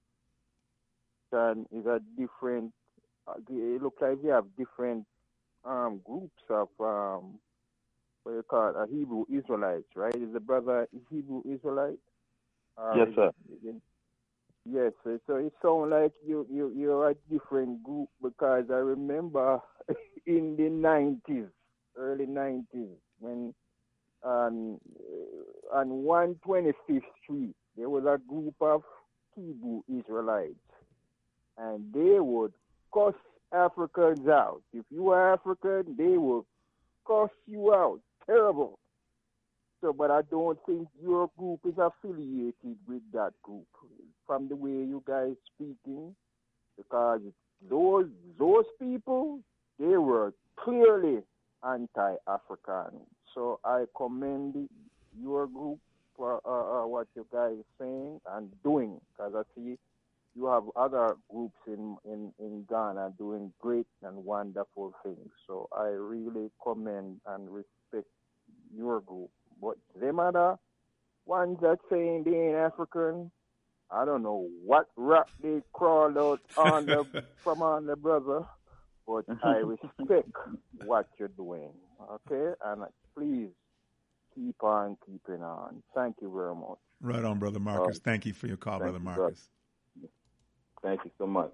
um, is a different. Uh, it looks like we have different um, groups of um, what you call it, a Hebrew Israelite, right? Is the brother a Hebrew Israelite? Uh, Yes, sir. Yes, so so it sounds like you, you, you're a different group because I remember in the nineties, early nineties, when um, on one twenty-fifth Street, there was a group of Hebrew Israelites, and they would cuss Africans out. If you were African, they would cuss you out. Terrible. So, but I don't think your group is affiliated with that group from the way you guys speaking, because those those people, they were clearly anti-African. So I commend your group for uh, uh, what you guys saying and doing, because I see you have other groups in, in, in Ghana doing great and wonderful things. So I really commend and respect your group. But them other ones that saying they ain't African, I don't know what rock they crawled out on the, from on the brother, but I respect what you're doing, okay? And please keep on keeping on. Thank you very much. Right on, Brother Marcus. Uh, thank you for your call, Brother you, Marcus. brother. Thank you so much.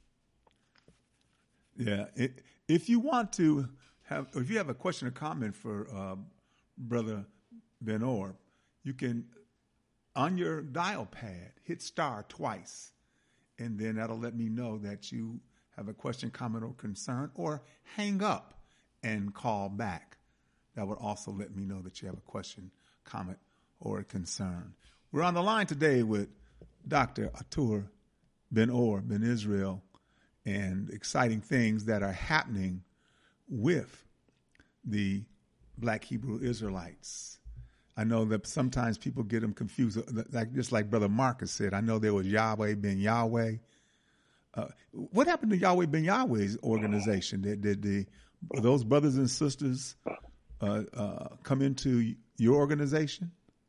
Yeah. It, if you want to have, or if you have a question or comment for uh, Brother Ben-Or, you can, on your dial pad, hit star twice, and then that'll let me know that you have a question, comment, or concern, or hang up and call back. That would also let me know that you have a question, comment, or a concern. We're on the line today with Doctor Atur Ben-Or, Ben Israel, and exciting things that are happening with the Black Hebrew Israelites. I know that sometimes people get them confused, like just like Brother Marcus said. I know there was Yahweh Ben Yahweh. Uh, what happened to Yahweh Ben Yahweh's organization? Did, did the those brothers and sisters uh, uh, come into your organization?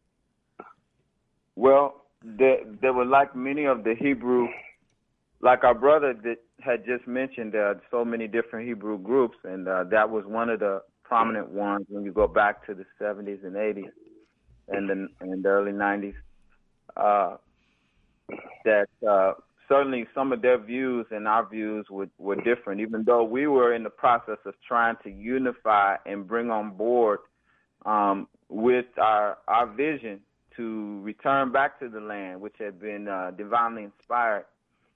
Well, there, there were like many of the Hebrew, like our brother that had just mentioned, there are so many different Hebrew groups, and uh, that was one of the prominent ones when you go back to the seventies and eighties and the, and the early nineties. Uh, that uh, certainly some of their views and our views were, were different, even though we were in the process of trying to unify and bring on board um, with our our vision to return back to the land, which had been uh, divinely inspired.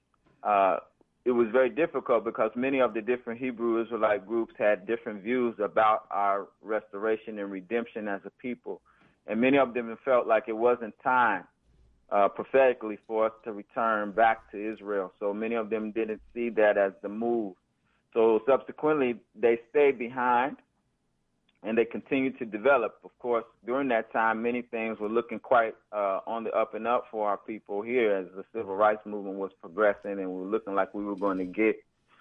Uh, it was very difficult because many of the different Hebrew Israelite groups had different views about our restoration and redemption as a people. And many of them felt like it wasn't time uh, prophetically for us to return back to Israel. So many of them didn't see that as the move. So subsequently, they stayed behind and they continued to develop. Of course, during that time, many things were looking quite uh, on the up and up for our people here as the civil rights movement was progressing, and we were looking like we were going to get,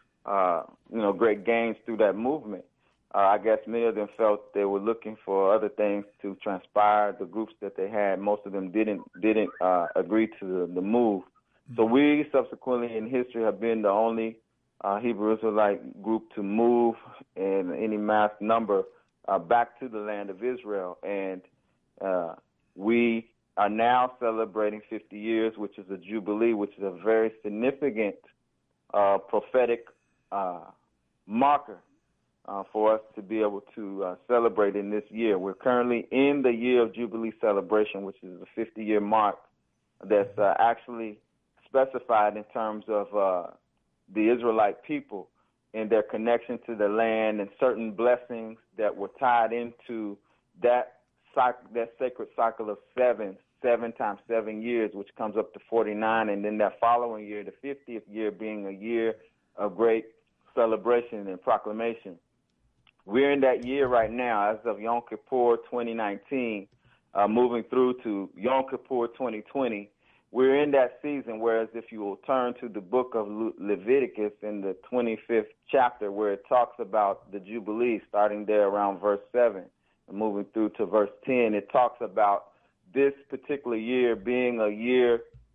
uh, you know, great gains through that movement. Uh, I guess many of them felt they were looking for other things to transpire. The groups that they had, most of them didn't didn't uh, agree to the, the move. So we subsequently in history have been the only uh, Hebrew Israelite group to move in any mass number Uh, back to the land of Israel, and uh, we are now celebrating fifty years, which is a jubilee, which is a very significant uh, prophetic uh, marker uh, for us to be able to uh, celebrate in this year. We're currently in the year of jubilee celebration, which is the fifty-year mark that's uh, actually specified in terms of uh, the Israelite people and their connection to the land and certain blessings that were tied into that cycle, that sacred cycle of seven, seven times seven years, which comes up to forty-nine, and then that following year, the fiftieth year, being a year of great celebration and proclamation. We're in that year right now, as of Yom Kippur twenty nineteen, uh, moving through to Yom Kippur twenty twenty. We're in that season, whereas if you will turn to the book of Le- Leviticus in the twenty-fifth chapter, where it talks about the Jubilee, starting there around verse seven and moving through to verse ten, it talks about this particular year being a year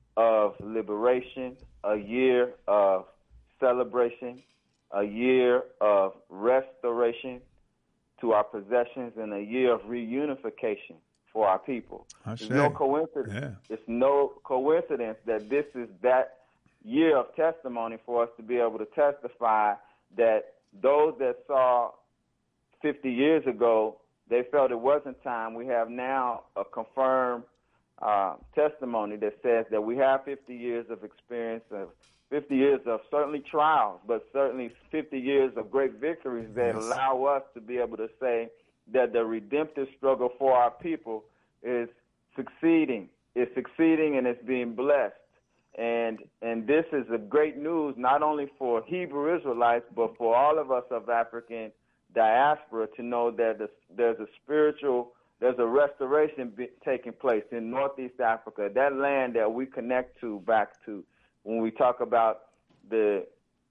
of liberation, a year of celebration, a year of restoration, to our possessions and a year of reunification for our people. It's no coincidence. Yeah. It's no coincidence that this is that year of testimony for us to be able to testify that those that saw fifty years ago, they felt it wasn't time. We have now a confirmed uh, testimony that says that we have fifty years of experience, of fifty years of certainly trials, but certainly fifty years of great victories that yes. allow us to be able to say that the redemptive struggle for our people is succeeding. It's succeeding and it's being blessed. And and this is a great news not only for Hebrew Israelites, but for all of us of African diaspora to know that the, there's a spiritual, there's a restoration be, taking place in Northeast Africa, that land that we connect to back to when we talk about the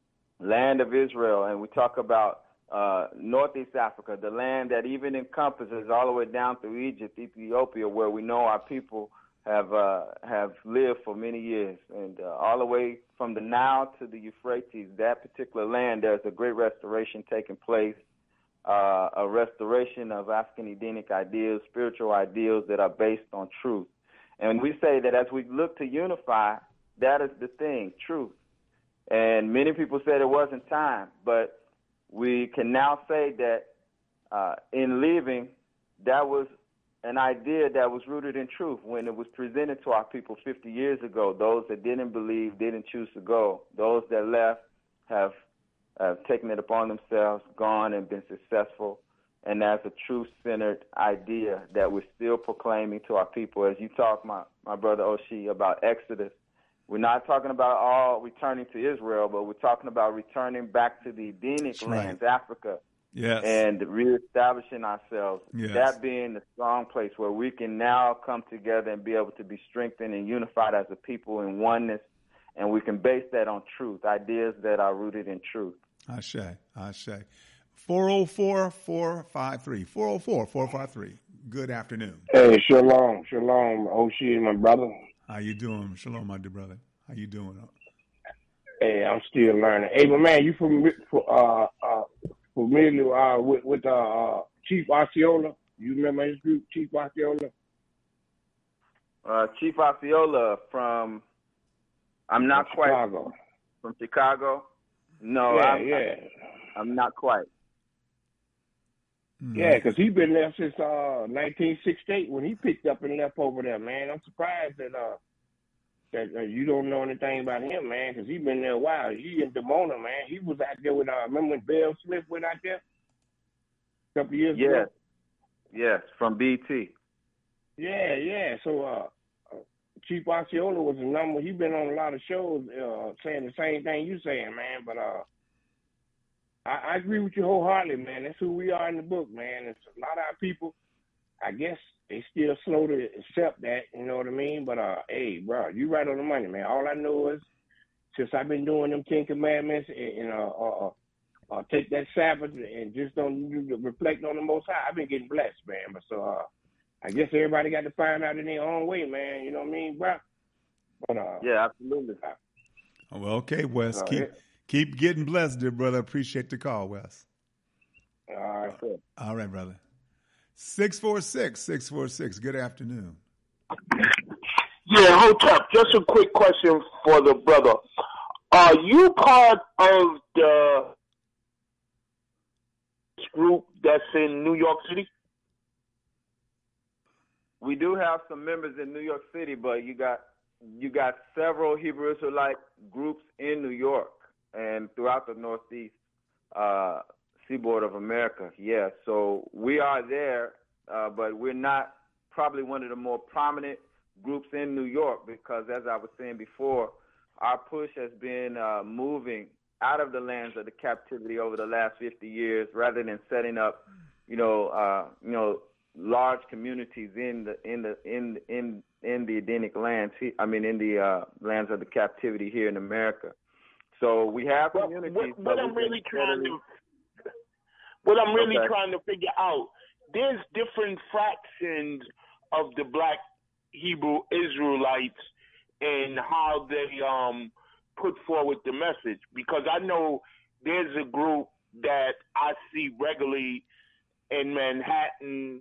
land of Israel and we talk about uh, Northeast Africa, the land that even encompasses all the way down through Egypt, Ethiopia, where we know our people have uh, have lived for many years, and uh, all the way from the Nile to the Euphrates, that particular land, there's a great restoration taking place, uh, a restoration of African Edenic ideals, spiritual ideals that are based on truth. And we say that as we look to unify, that is the thing, truth. And many people said it wasn't time, but we can now say that uh, in leaving, that was an idea that was rooted in truth when it was presented to our people fifty years ago. Those that didn't believe, didn't choose to go. Those that left have, have taken it upon themselves, gone and been successful. And that's a truth-centered idea that we're still proclaiming to our people. As you talk, my, my brother Oshie, about Exodus, we're not talking about all returning to Israel, but we're talking about returning back to the Edenic That's lands, right. Africa, yes. and reestablishing ourselves. Yes. That being the strong place where we can now come together and be able to be strengthened and unified as a people in oneness, and we can base that on truth, ideas that are rooted in truth. Ashe, Ashe. four oh four, four five three. four oh four, four five three. Good afternoon. Hey, shalom, shalom, Oshie, my brother. How you doing? Shalom, my dear brother. How you doing? Hey, I'm still learning. Hey, but man, you from uh, uh, familiar uh, with, with uh, Chief Osceola? You remember his group, Chief Osceola? Uh, Chief Osceola from, I'm not from quite. Chicago. From Chicago? No, yeah, I'm, yeah. I'm not quite. Mm-hmm. Yeah, because he's been there since uh, nineteen sixty-eight when he picked up and left over there, man. I'm surprised that uh, that uh, you don't know anything about him, man, because he's been there a while. He in Demona, man. He was out there with, uh, remember when Bill Smith went out there a couple years yes. ago? Yes, from B T. Yeah, yeah. So uh, uh, Chief Osceola was a number. He's been on a lot of shows uh, saying the same thing you saying, man, but uh, I, I agree with you wholeheartedly, man. That's who we are in the book, man. It's a lot of our people, I guess they still slow to accept that, you know what I mean? But, uh, hey, bro, you right on the money, man. All I know is since I've been doing them Ten Commandments and, and uh, uh, uh, take that Sabbath and just don't reflect on the Most High, I've been getting blessed, man. But so uh, I guess everybody got to find out in their own way, man. You know what I mean, bro? But, uh, yeah, absolutely. Uh, well, okay, Wes. Uh, keep yeah. keep getting blessed, dear brother. Appreciate the call, Wes. All right, cool. All right, brother. six four six, six four six. Good afternoon. Yeah, hold up. Just a quick question for the brother. Are you part of the group that's in New York City? We do have some members in New York City, but you got you got several Hebrew Israelite groups in New York and throughout the Northeast uh, seaboard of America. Yeah, so we are there, uh, but we're not probably one of the more prominent groups in New York because, as I was saying before, our push has been uh, moving out of the lands of the captivity over the last fifty years, rather than setting up, you know, uh, you know, large communities in the in the in in in the Edenic lands. I mean, in the uh, lands of the captivity here in America. So we have communities. What, what, what I'm really trying to, what I'm really okay. trying to figure out, there's different fractions of the Black Hebrew Israelites and how they um put forward the message, because I know there's a group that I see regularly, in Manhattan,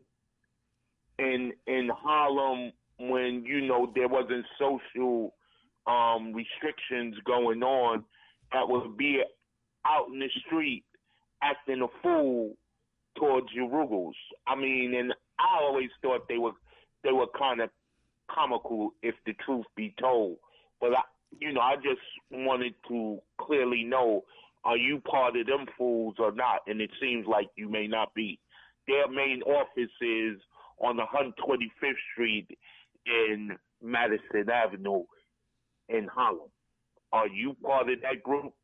in in Harlem, when you know there wasn't social um, restrictions going on, that would be out in the street acting a fool towards your Rugals. I mean, and I always thought they were they were kind of comical, if the truth be told. But I, you know, I just wanted to clearly know: are you part of them fools or not? And it seems like you may not be. Their main office is on one hundred twenty-fifth Street in Madison Avenue in Harlem. Are you part of that group?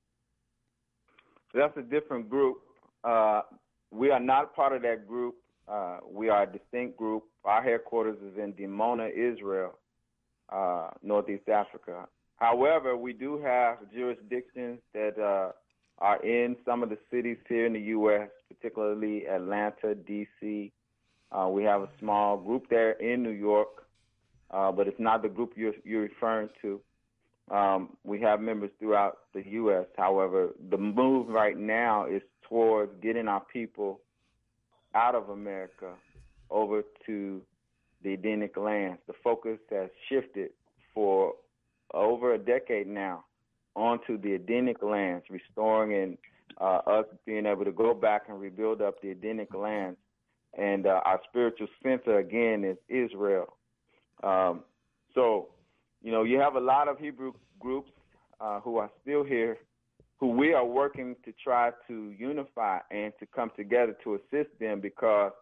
That's a different group. Uh, we are not part of that group. Uh, we are a distinct group. Our headquarters is in Dimona, Israel, uh, Northeast Africa. However, we do have jurisdictions that uh, are in some of the cities here in the U S, particularly Atlanta, D C. Uh, we have a small group there in New York, uh, but it's not the group you're, you're referring to. Um, we have members throughout the U S. However, the move right now is towards getting our people out of America over to the Edenic lands. The focus has shifted for over a decade now onto the Edenic lands, restoring and uh, us being able to go back and rebuild up the Edenic lands. And uh, our spiritual center, again, is Israel. Um, so, you know, you have a lot of Hebrew groups uh, who are still here, who we are working to try to unify and to come together to assist them, because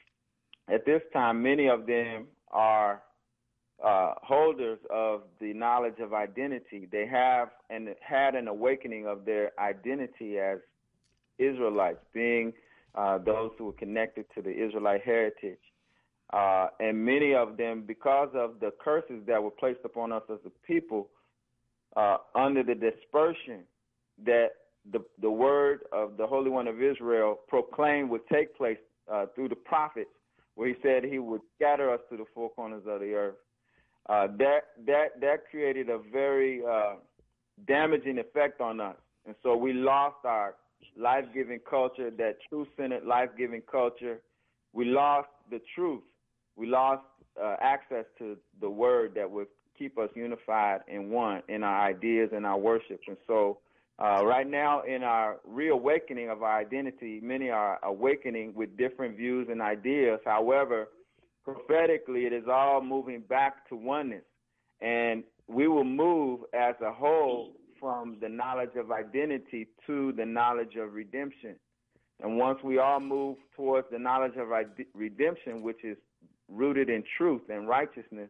at this time, many of them are uh, holders of the knowledge of identity. They have and had an awakening of their identity as Israelites, being uh, those who are connected to the Israelite heritage. Uh, and many of them, because of the curses that were placed upon us as a people, uh, under the dispersion that the the word of the Holy One of Israel proclaimed would take place uh, through the prophets, where he said he would scatter us to the four corners of the earth. Uh, that that that created a very uh, damaging effect on us, and so we lost our life-giving culture, that truth-centered life-giving culture. We lost the truth. We lost uh, access to the word that would keep us unified in one in our ideas and our worship. And so uh, right now in our reawakening of our identity, many are awakening with different views and ideas. However, prophetically, it is all moving back to oneness. And we will move as a whole from the knowledge of identity to the knowledge of redemption. And once we all move towards the knowledge of redemption, which is rooted in truth and righteousness,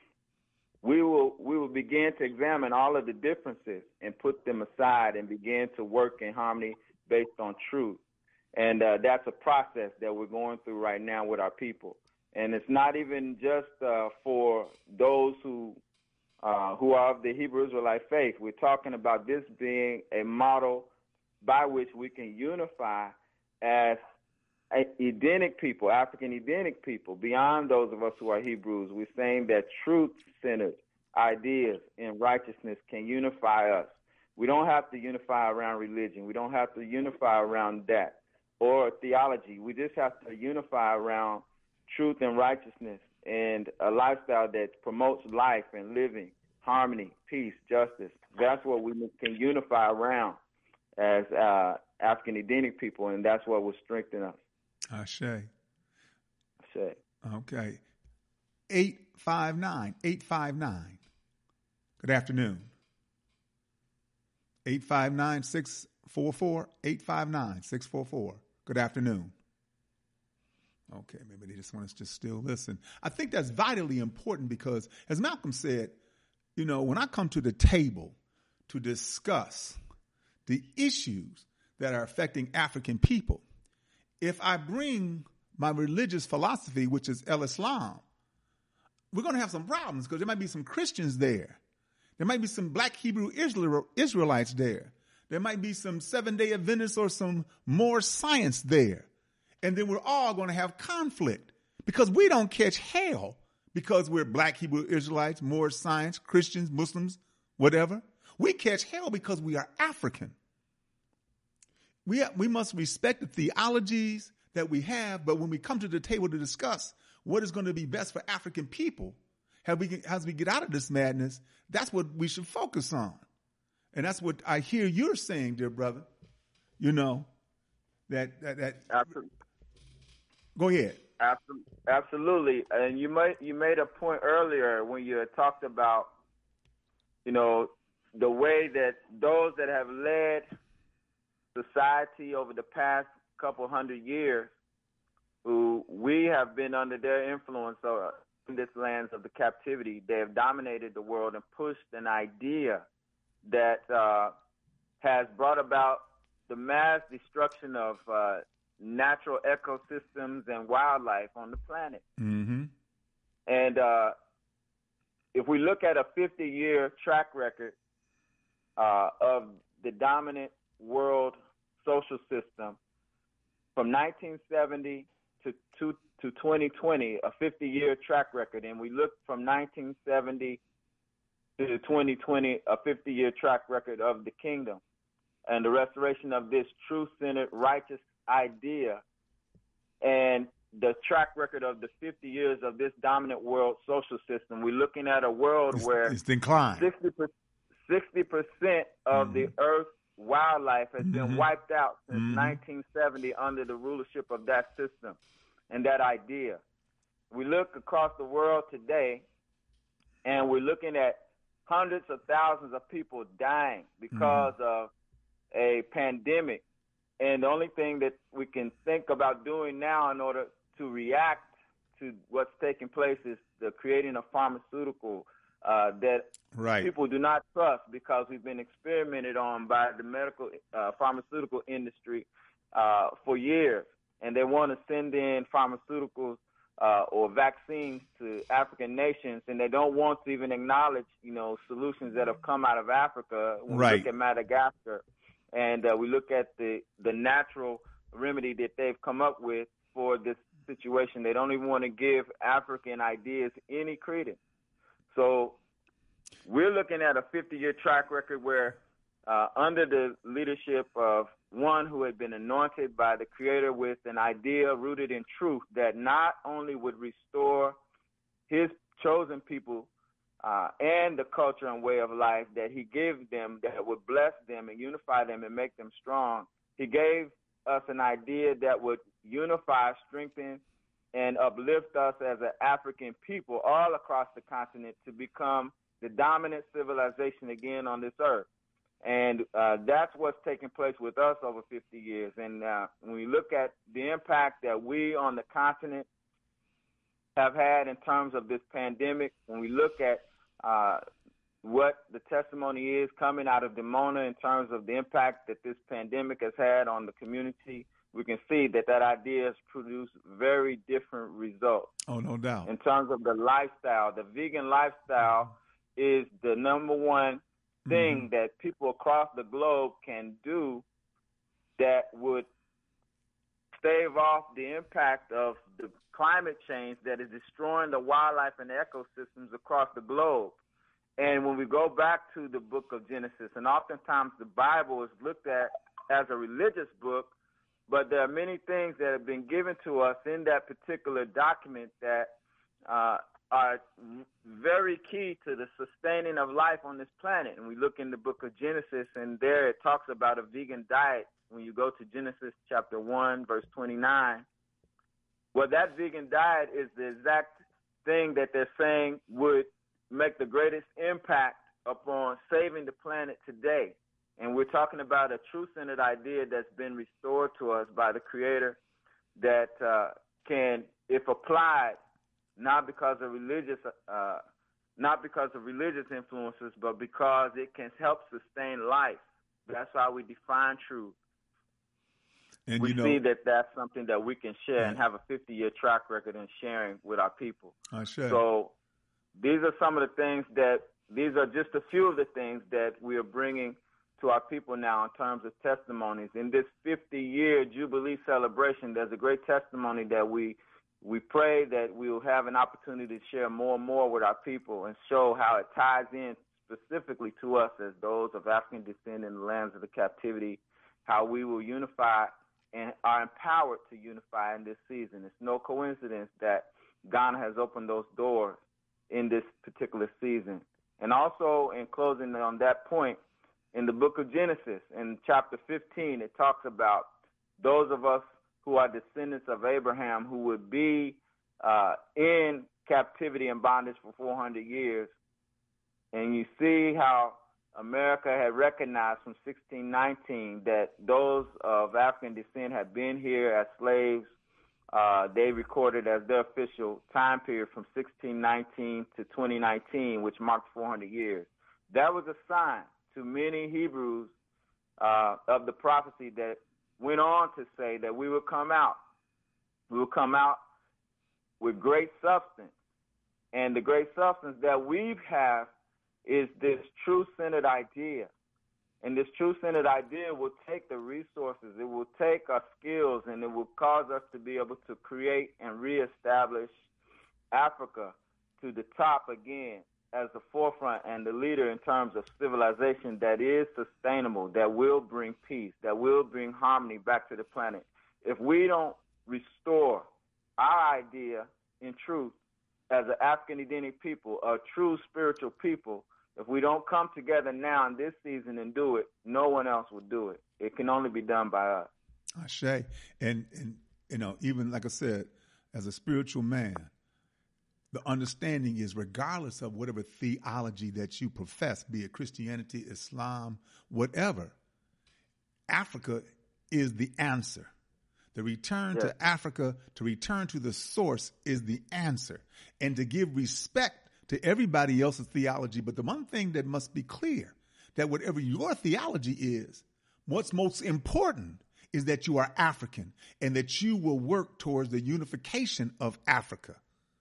we will we will begin to examine all of the differences and put them aside and begin to work in harmony based on truth. And uh, that's a process that we're going through right now with our people. And it's not even just uh, for those who uh, who are of the Hebrew Israelite faith. We're talking about this being a model by which we can unify as Edenic people, African Edenic people, beyond those of us who are Hebrews. We're saying that truth-centered ideas and righteousness can unify us. We don't have to unify around religion. We don't have to unify around that or theology. We just have to unify around truth and righteousness and a lifestyle that promotes life and living, harmony, peace, justice. That's what we can unify around as uh, African Edenic people, and that's what will strengthen us. Ashe. Ashe. Okay. eight five nine, eight five nine. Good afternoon. eight five nine, six four four, eight five nine, six four four. Good afternoon. Okay, maybe they just want us to still listen. I think that's vitally important because, as Malcolm said, you know, when I come to the table to discuss the issues that are affecting African people, if I bring my religious philosophy, which is El Islam, we're going to have some problems because there might be some Christians there. There might be some black Hebrew Israel, Israelites there. There might be some Seventh-day Adventists or some more science there. And then we're all going to have conflict because we don't catch hell because we're black Hebrew Israelites, more science, Christians, Muslims, whatever. We catch hell because we are African. We, we must respect the theologies, that we have. But when we come to the table to discuss what is going to be best for African people, how we, as we get out of this madness, that's what we should focus on. And that's what I hear you're saying, dear brother. You know, that, that, that Absolutely. Go ahead. Absolutely. And you made, you made a point earlier when you had talked about, you know, the way that those that have led society over the past couple hundred years, who we have been under their influence uh, in this lands of the captivity, they have dominated the world and pushed an idea that uh, has brought about the mass destruction of uh, natural ecosystems and wildlife on the planet. Mm-hmm. And uh, if we look at a fifty-year track record uh, of the dominant world social system from nineteen seventy to, to, to twenty twenty, a fifty-year track record, and we look from nineteen seventy to twenty twenty, a fifty-year track record of the kingdom and the restoration of this truth-centered, righteous idea, and the track record of the fifty years of this dominant world social system, we're looking at a world it's, where it's declined. sixty percent of mm-hmm. the Earth's wildlife has mm-hmm. been wiped out since mm-hmm. nineteen seventy under the rulership of that system and that idea. We look across the world today, and we're looking at hundreds of thousands of people dying because mm-hmm. of a pandemic. And the only thing that we can think about doing now in order to react to what's taking place is the creating a pharmaceutical uh, that right. people do not trust, because we've been experimented on by the medical uh, pharmaceutical industry uh, for years. And they want to send in pharmaceuticals uh, or vaccines to African nations, and they don't want to even acknowledge, you know, solutions that have come out of Africa. When right. we look at Madagascar, and uh, we look at the, the natural remedy that they've come up with for this situation. They don't even want to give African ideas any credence. So we're looking at a fifty-year track record where uh, under the leadership of one who had been anointed by the Creator with an idea rooted in truth that not only would restore his chosen people Uh, and the culture and way of life that he gave them that would bless them and unify them and make them strong. He gave us an idea that would unify, strengthen, and uplift us as an African people all across the continent to become the dominant civilization again on this earth. And uh, that's what's taking place with us over fifty years. And uh, when we look at the impact that we on the continent have had in terms of this pandemic, when we look at Uh, what the testimony is coming out of Dimona in terms of the impact that this pandemic has had on the community, we can see that that idea has produced very different results. Oh, no doubt. In terms of the lifestyle, the vegan lifestyle is the number one thing mm-hmm. that people across the globe can do that would stave off the impact of the climate change that is destroying the wildlife and ecosystems across the globe. And when we go back to the book of Genesis, and oftentimes the Bible is looked at as a religious book, but there are many things that have been given to us in that particular document that uh, are very key to the sustaining of life on this planet. And we look in the book of Genesis, and there it talks about a vegan diet. When you go to Genesis chapter one, verse twenty-nine, well, that vegan diet is the exact thing that they're saying would make the greatest impact upon saving the planet today. And we're talking about a truth-centered idea that's been restored to us by the Creator that uh, can, if applied, not because of religious, uh, not because of religious influences, but because it can help sustain life. That's how we define truth. And we you know, see that that's something that we can share and have a fifty-year track record in sharing with our people. I share. So these are some of the things that, these are just a few of the things that we are bringing to our people now in terms of testimonies. In this fifty-year Jubilee celebration, there's a great testimony that we we pray that we will have an opportunity to share more and more with our people and show how it ties in specifically to us as those of African descent in the lands of the captivity, how we will unify and are empowered to unify in this season. It's no coincidence that Ghana has opened those doors in this particular season. And also, in closing on that point, in the book of Genesis, in chapter fifteen, it talks about those of us who are descendants of Abraham who would be uh, in captivity and bondage for four hundred years. And you see how America had recognized from sixteen nineteen that those of African descent had been here as slaves. Uh, they recorded as their official time period from sixteen nineteen to twenty nineteen, which marked four hundred years. That was a sign to many Hebrews uh, of the prophecy that went on to say that we would come out. We will come out with great substance. And the great substance that we have is this true-centered idea. And this true-centered idea will take the resources, it will take our skills, and it will cause us to be able to create and reestablish Africa to the top again as the forefront and the leader in terms of civilization that is sustainable, that will bring peace, that will bring harmony back to the planet. If we don't restore our idea in truth as an African Idini people, a true spiritual people, if we don't come together now in this season and do it, no one else will do it. It can only be done by us. Ashe. And, and, you know, even like I said, as a spiritual man, the understanding is regardless of whatever theology that you profess, be it Christianity, Islam, whatever, Africa is the answer. The return yes. to Africa, to return to the source is the answer. And to give respect to everybody else's theology. But the one thing that must be clear, that whatever your theology is, what's most important is that you are African and that you will work towards the unification of Africa.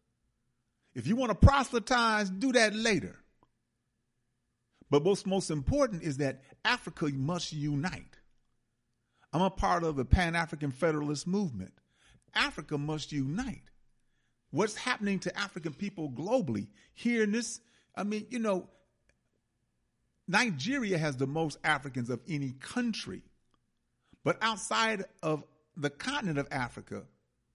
If you want to proselytize, do that later. But what's most important is that Africa must unite. I'm a part of the Pan-African Federalist movement. Africa must unite. What's happening to African people globally here in this, I mean, you know, Nigeria has the most Africans of any country. But outside of the continent of Africa,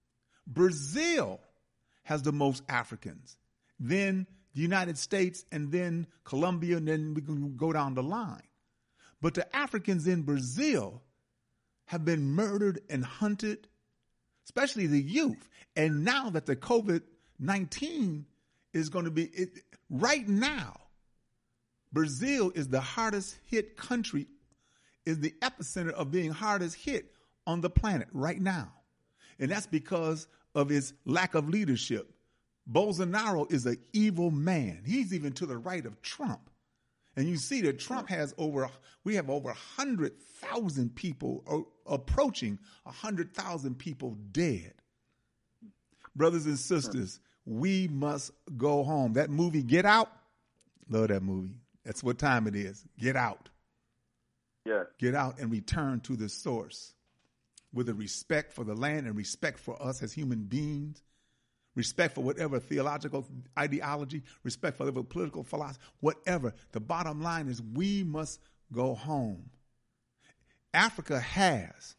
Brazil has the most Africans. Then the United States, and then Colombia, and then we can go down the line. But the Africans in Brazil have been murdered and hunted, especially the youth. And now that the COVID nineteen is going to be, it, right now, Brazil is the hardest hit country, is the epicenter of being hardest hit on the planet right now. And that's because of his lack of leadership. Bolsonaro is an evil man. He's even to the right of Trump. And you see that Trump has over, we have over one hundred thousand people, or approaching one hundred thousand people dead. Brothers and sisters, we must go home. That movie, Get Out, love that movie. That's what time it is. Get out. Yeah. Get out and return to the source with a respect for the land and respect for us as human beings. Respect for whatever theological ideology, respect for whatever political philosophy, whatever. The bottom line is we must go home. Africa has,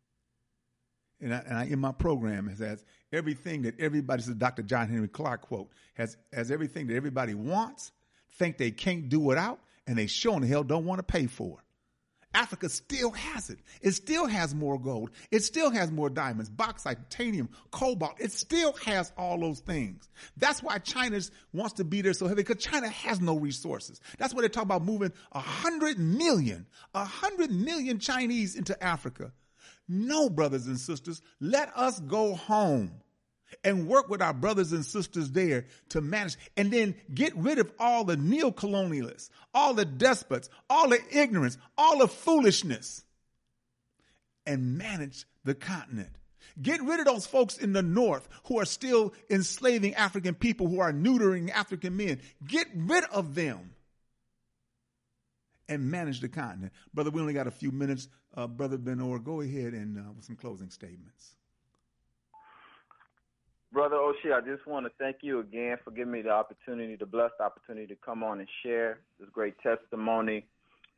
and I, and I in my program, has, has everything that everybody, this is Doctor John Henry Clark quote, has, has everything that everybody wants, think they can't do without, and they sure in the hell don't want to pay for. Africa still has it. It still has more gold. It still has more diamonds, bauxite, titanium, cobalt. It still has all those things. That's why China wants to be there so heavy, because China has no resources. That's why they talk about moving a hundred million, a hundred million Chinese into Africa. No, brothers and sisters, let us go home and work with our brothers and sisters there to manage, and then get rid of all the neo-colonialists, all the despots, all the ignorance, all the foolishness, and manage the continent. Get rid of those folks in the north who are still enslaving African people, who are neutering African men. Get rid of them and manage the continent. Brother, we only got a few minutes. Uh, Brother Ben-Or, go ahead and uh, with some closing statements. Brother Oshie, I just want to thank you again for giving me the opportunity, the blessed opportunity to come on and share this great testimony,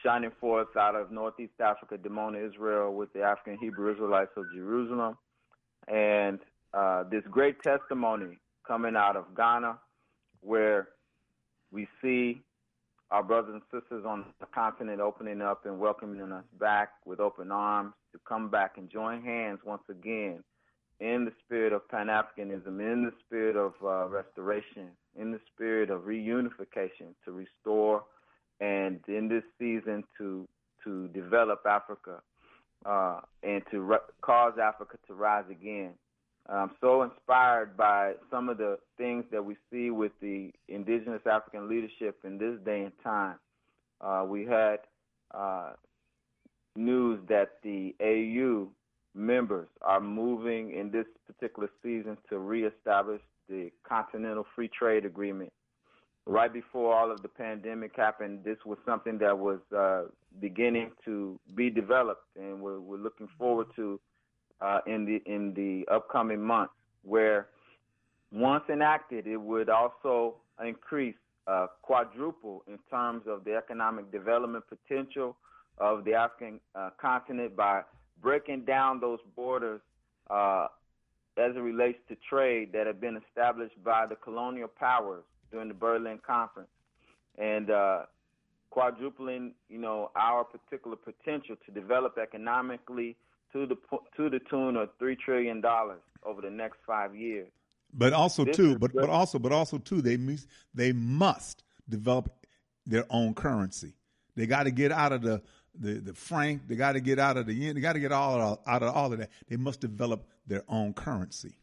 shining forth out of Northeast Africa, Dimona, Israel, with the African Hebrew Israelites of Jerusalem. And uh, this great testimony coming out of Ghana, where we see our brothers and sisters on the continent opening up and welcoming us back with open arms to come back and join hands once again in the spirit of Pan-Africanism, in the spirit of uh, restoration, in the spirit of reunification, to restore, and in this season to to develop Africa uh, and to re- cause Africa to rise again. I'm so inspired by some of the things that we see with the indigenous African leadership in this day and time. Uh, we had uh, news that the A U members are moving in this particular season to reestablish the Continental Free Trade Agreement. Right before all of the pandemic happened, this was something that was uh, beginning to be developed, and we're, we're looking forward to Uh, in the in the upcoming months, where once enacted, it would also increase, uh, quadruple in terms of the economic development potential of the African uh, continent by breaking down those borders uh, as it relates to trade that have been established by the colonial powers during the Berlin Conference, and uh, quadrupling, you know, our particular potential to develop economically to the to the tune of three trillion dollars over the next five years. But also This too, is but good. but also but also too, they mus- they must develop their own currency. They got to get out of the, the, the franc. They got to get out of the yen. They got to get all of, out of all of that. They must develop their own currency.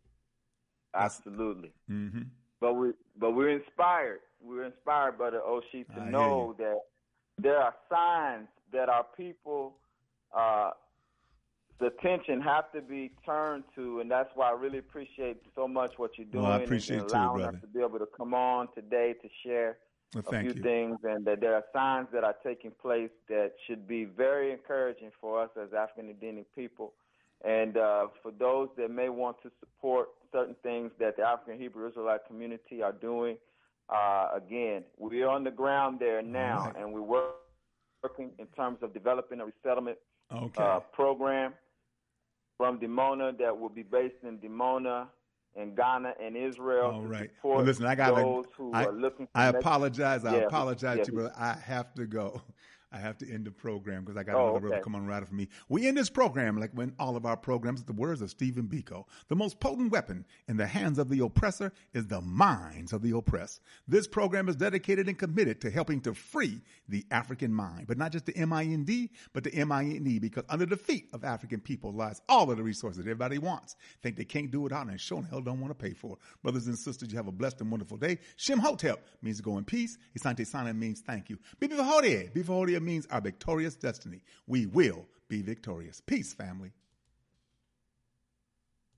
Absolutely. Mm-hmm. But we but we're inspired. We're inspired, Brother Oshie, to I know that there are signs that our people. Uh, The attention have to be turned to, and that's why I really appreciate so much what you're doing. Well, I appreciate and it too, allowing brother. us to be able to come on today to share Well, a thank few you. things, and that there are signs that are taking place that should be very encouraging for us as African Indigenous people. And uh, for those that may want to support certain things that the African Hebrew Israelite community are doing, uh, again, we're on the ground there now, Right. and we're working in terms of developing a resettlement Okay. uh, program from Dimona that will be based in Dimona, in Ghana, and Israel. All to right. support Well, listen, I got those who I, are looking for I next- apologize. I Yeah, apologize yeah. to you, brother. I have to go. I have to end the program because I got Oh, another brother okay. come on right after me. We end this program like when all of our programs, the words of Stephen Biko. The most potent weapon in the hands of the oppressor is the minds of the oppressed. This program is dedicated and committed to helping to free the African mind, but not just the M I N D, but the M I N E, because under the feet of African people lies all of the resources everybody wants. Think they can't do it out and sure hell don't want to pay for it. Brothers and sisters, you have a blessed and wonderful day. Shem Hotep means go in peace. Isante Sana means thank you. Bibi Vahodie. Bibi Vahodie means our victorious destiny. We will be victorious. Peace, family.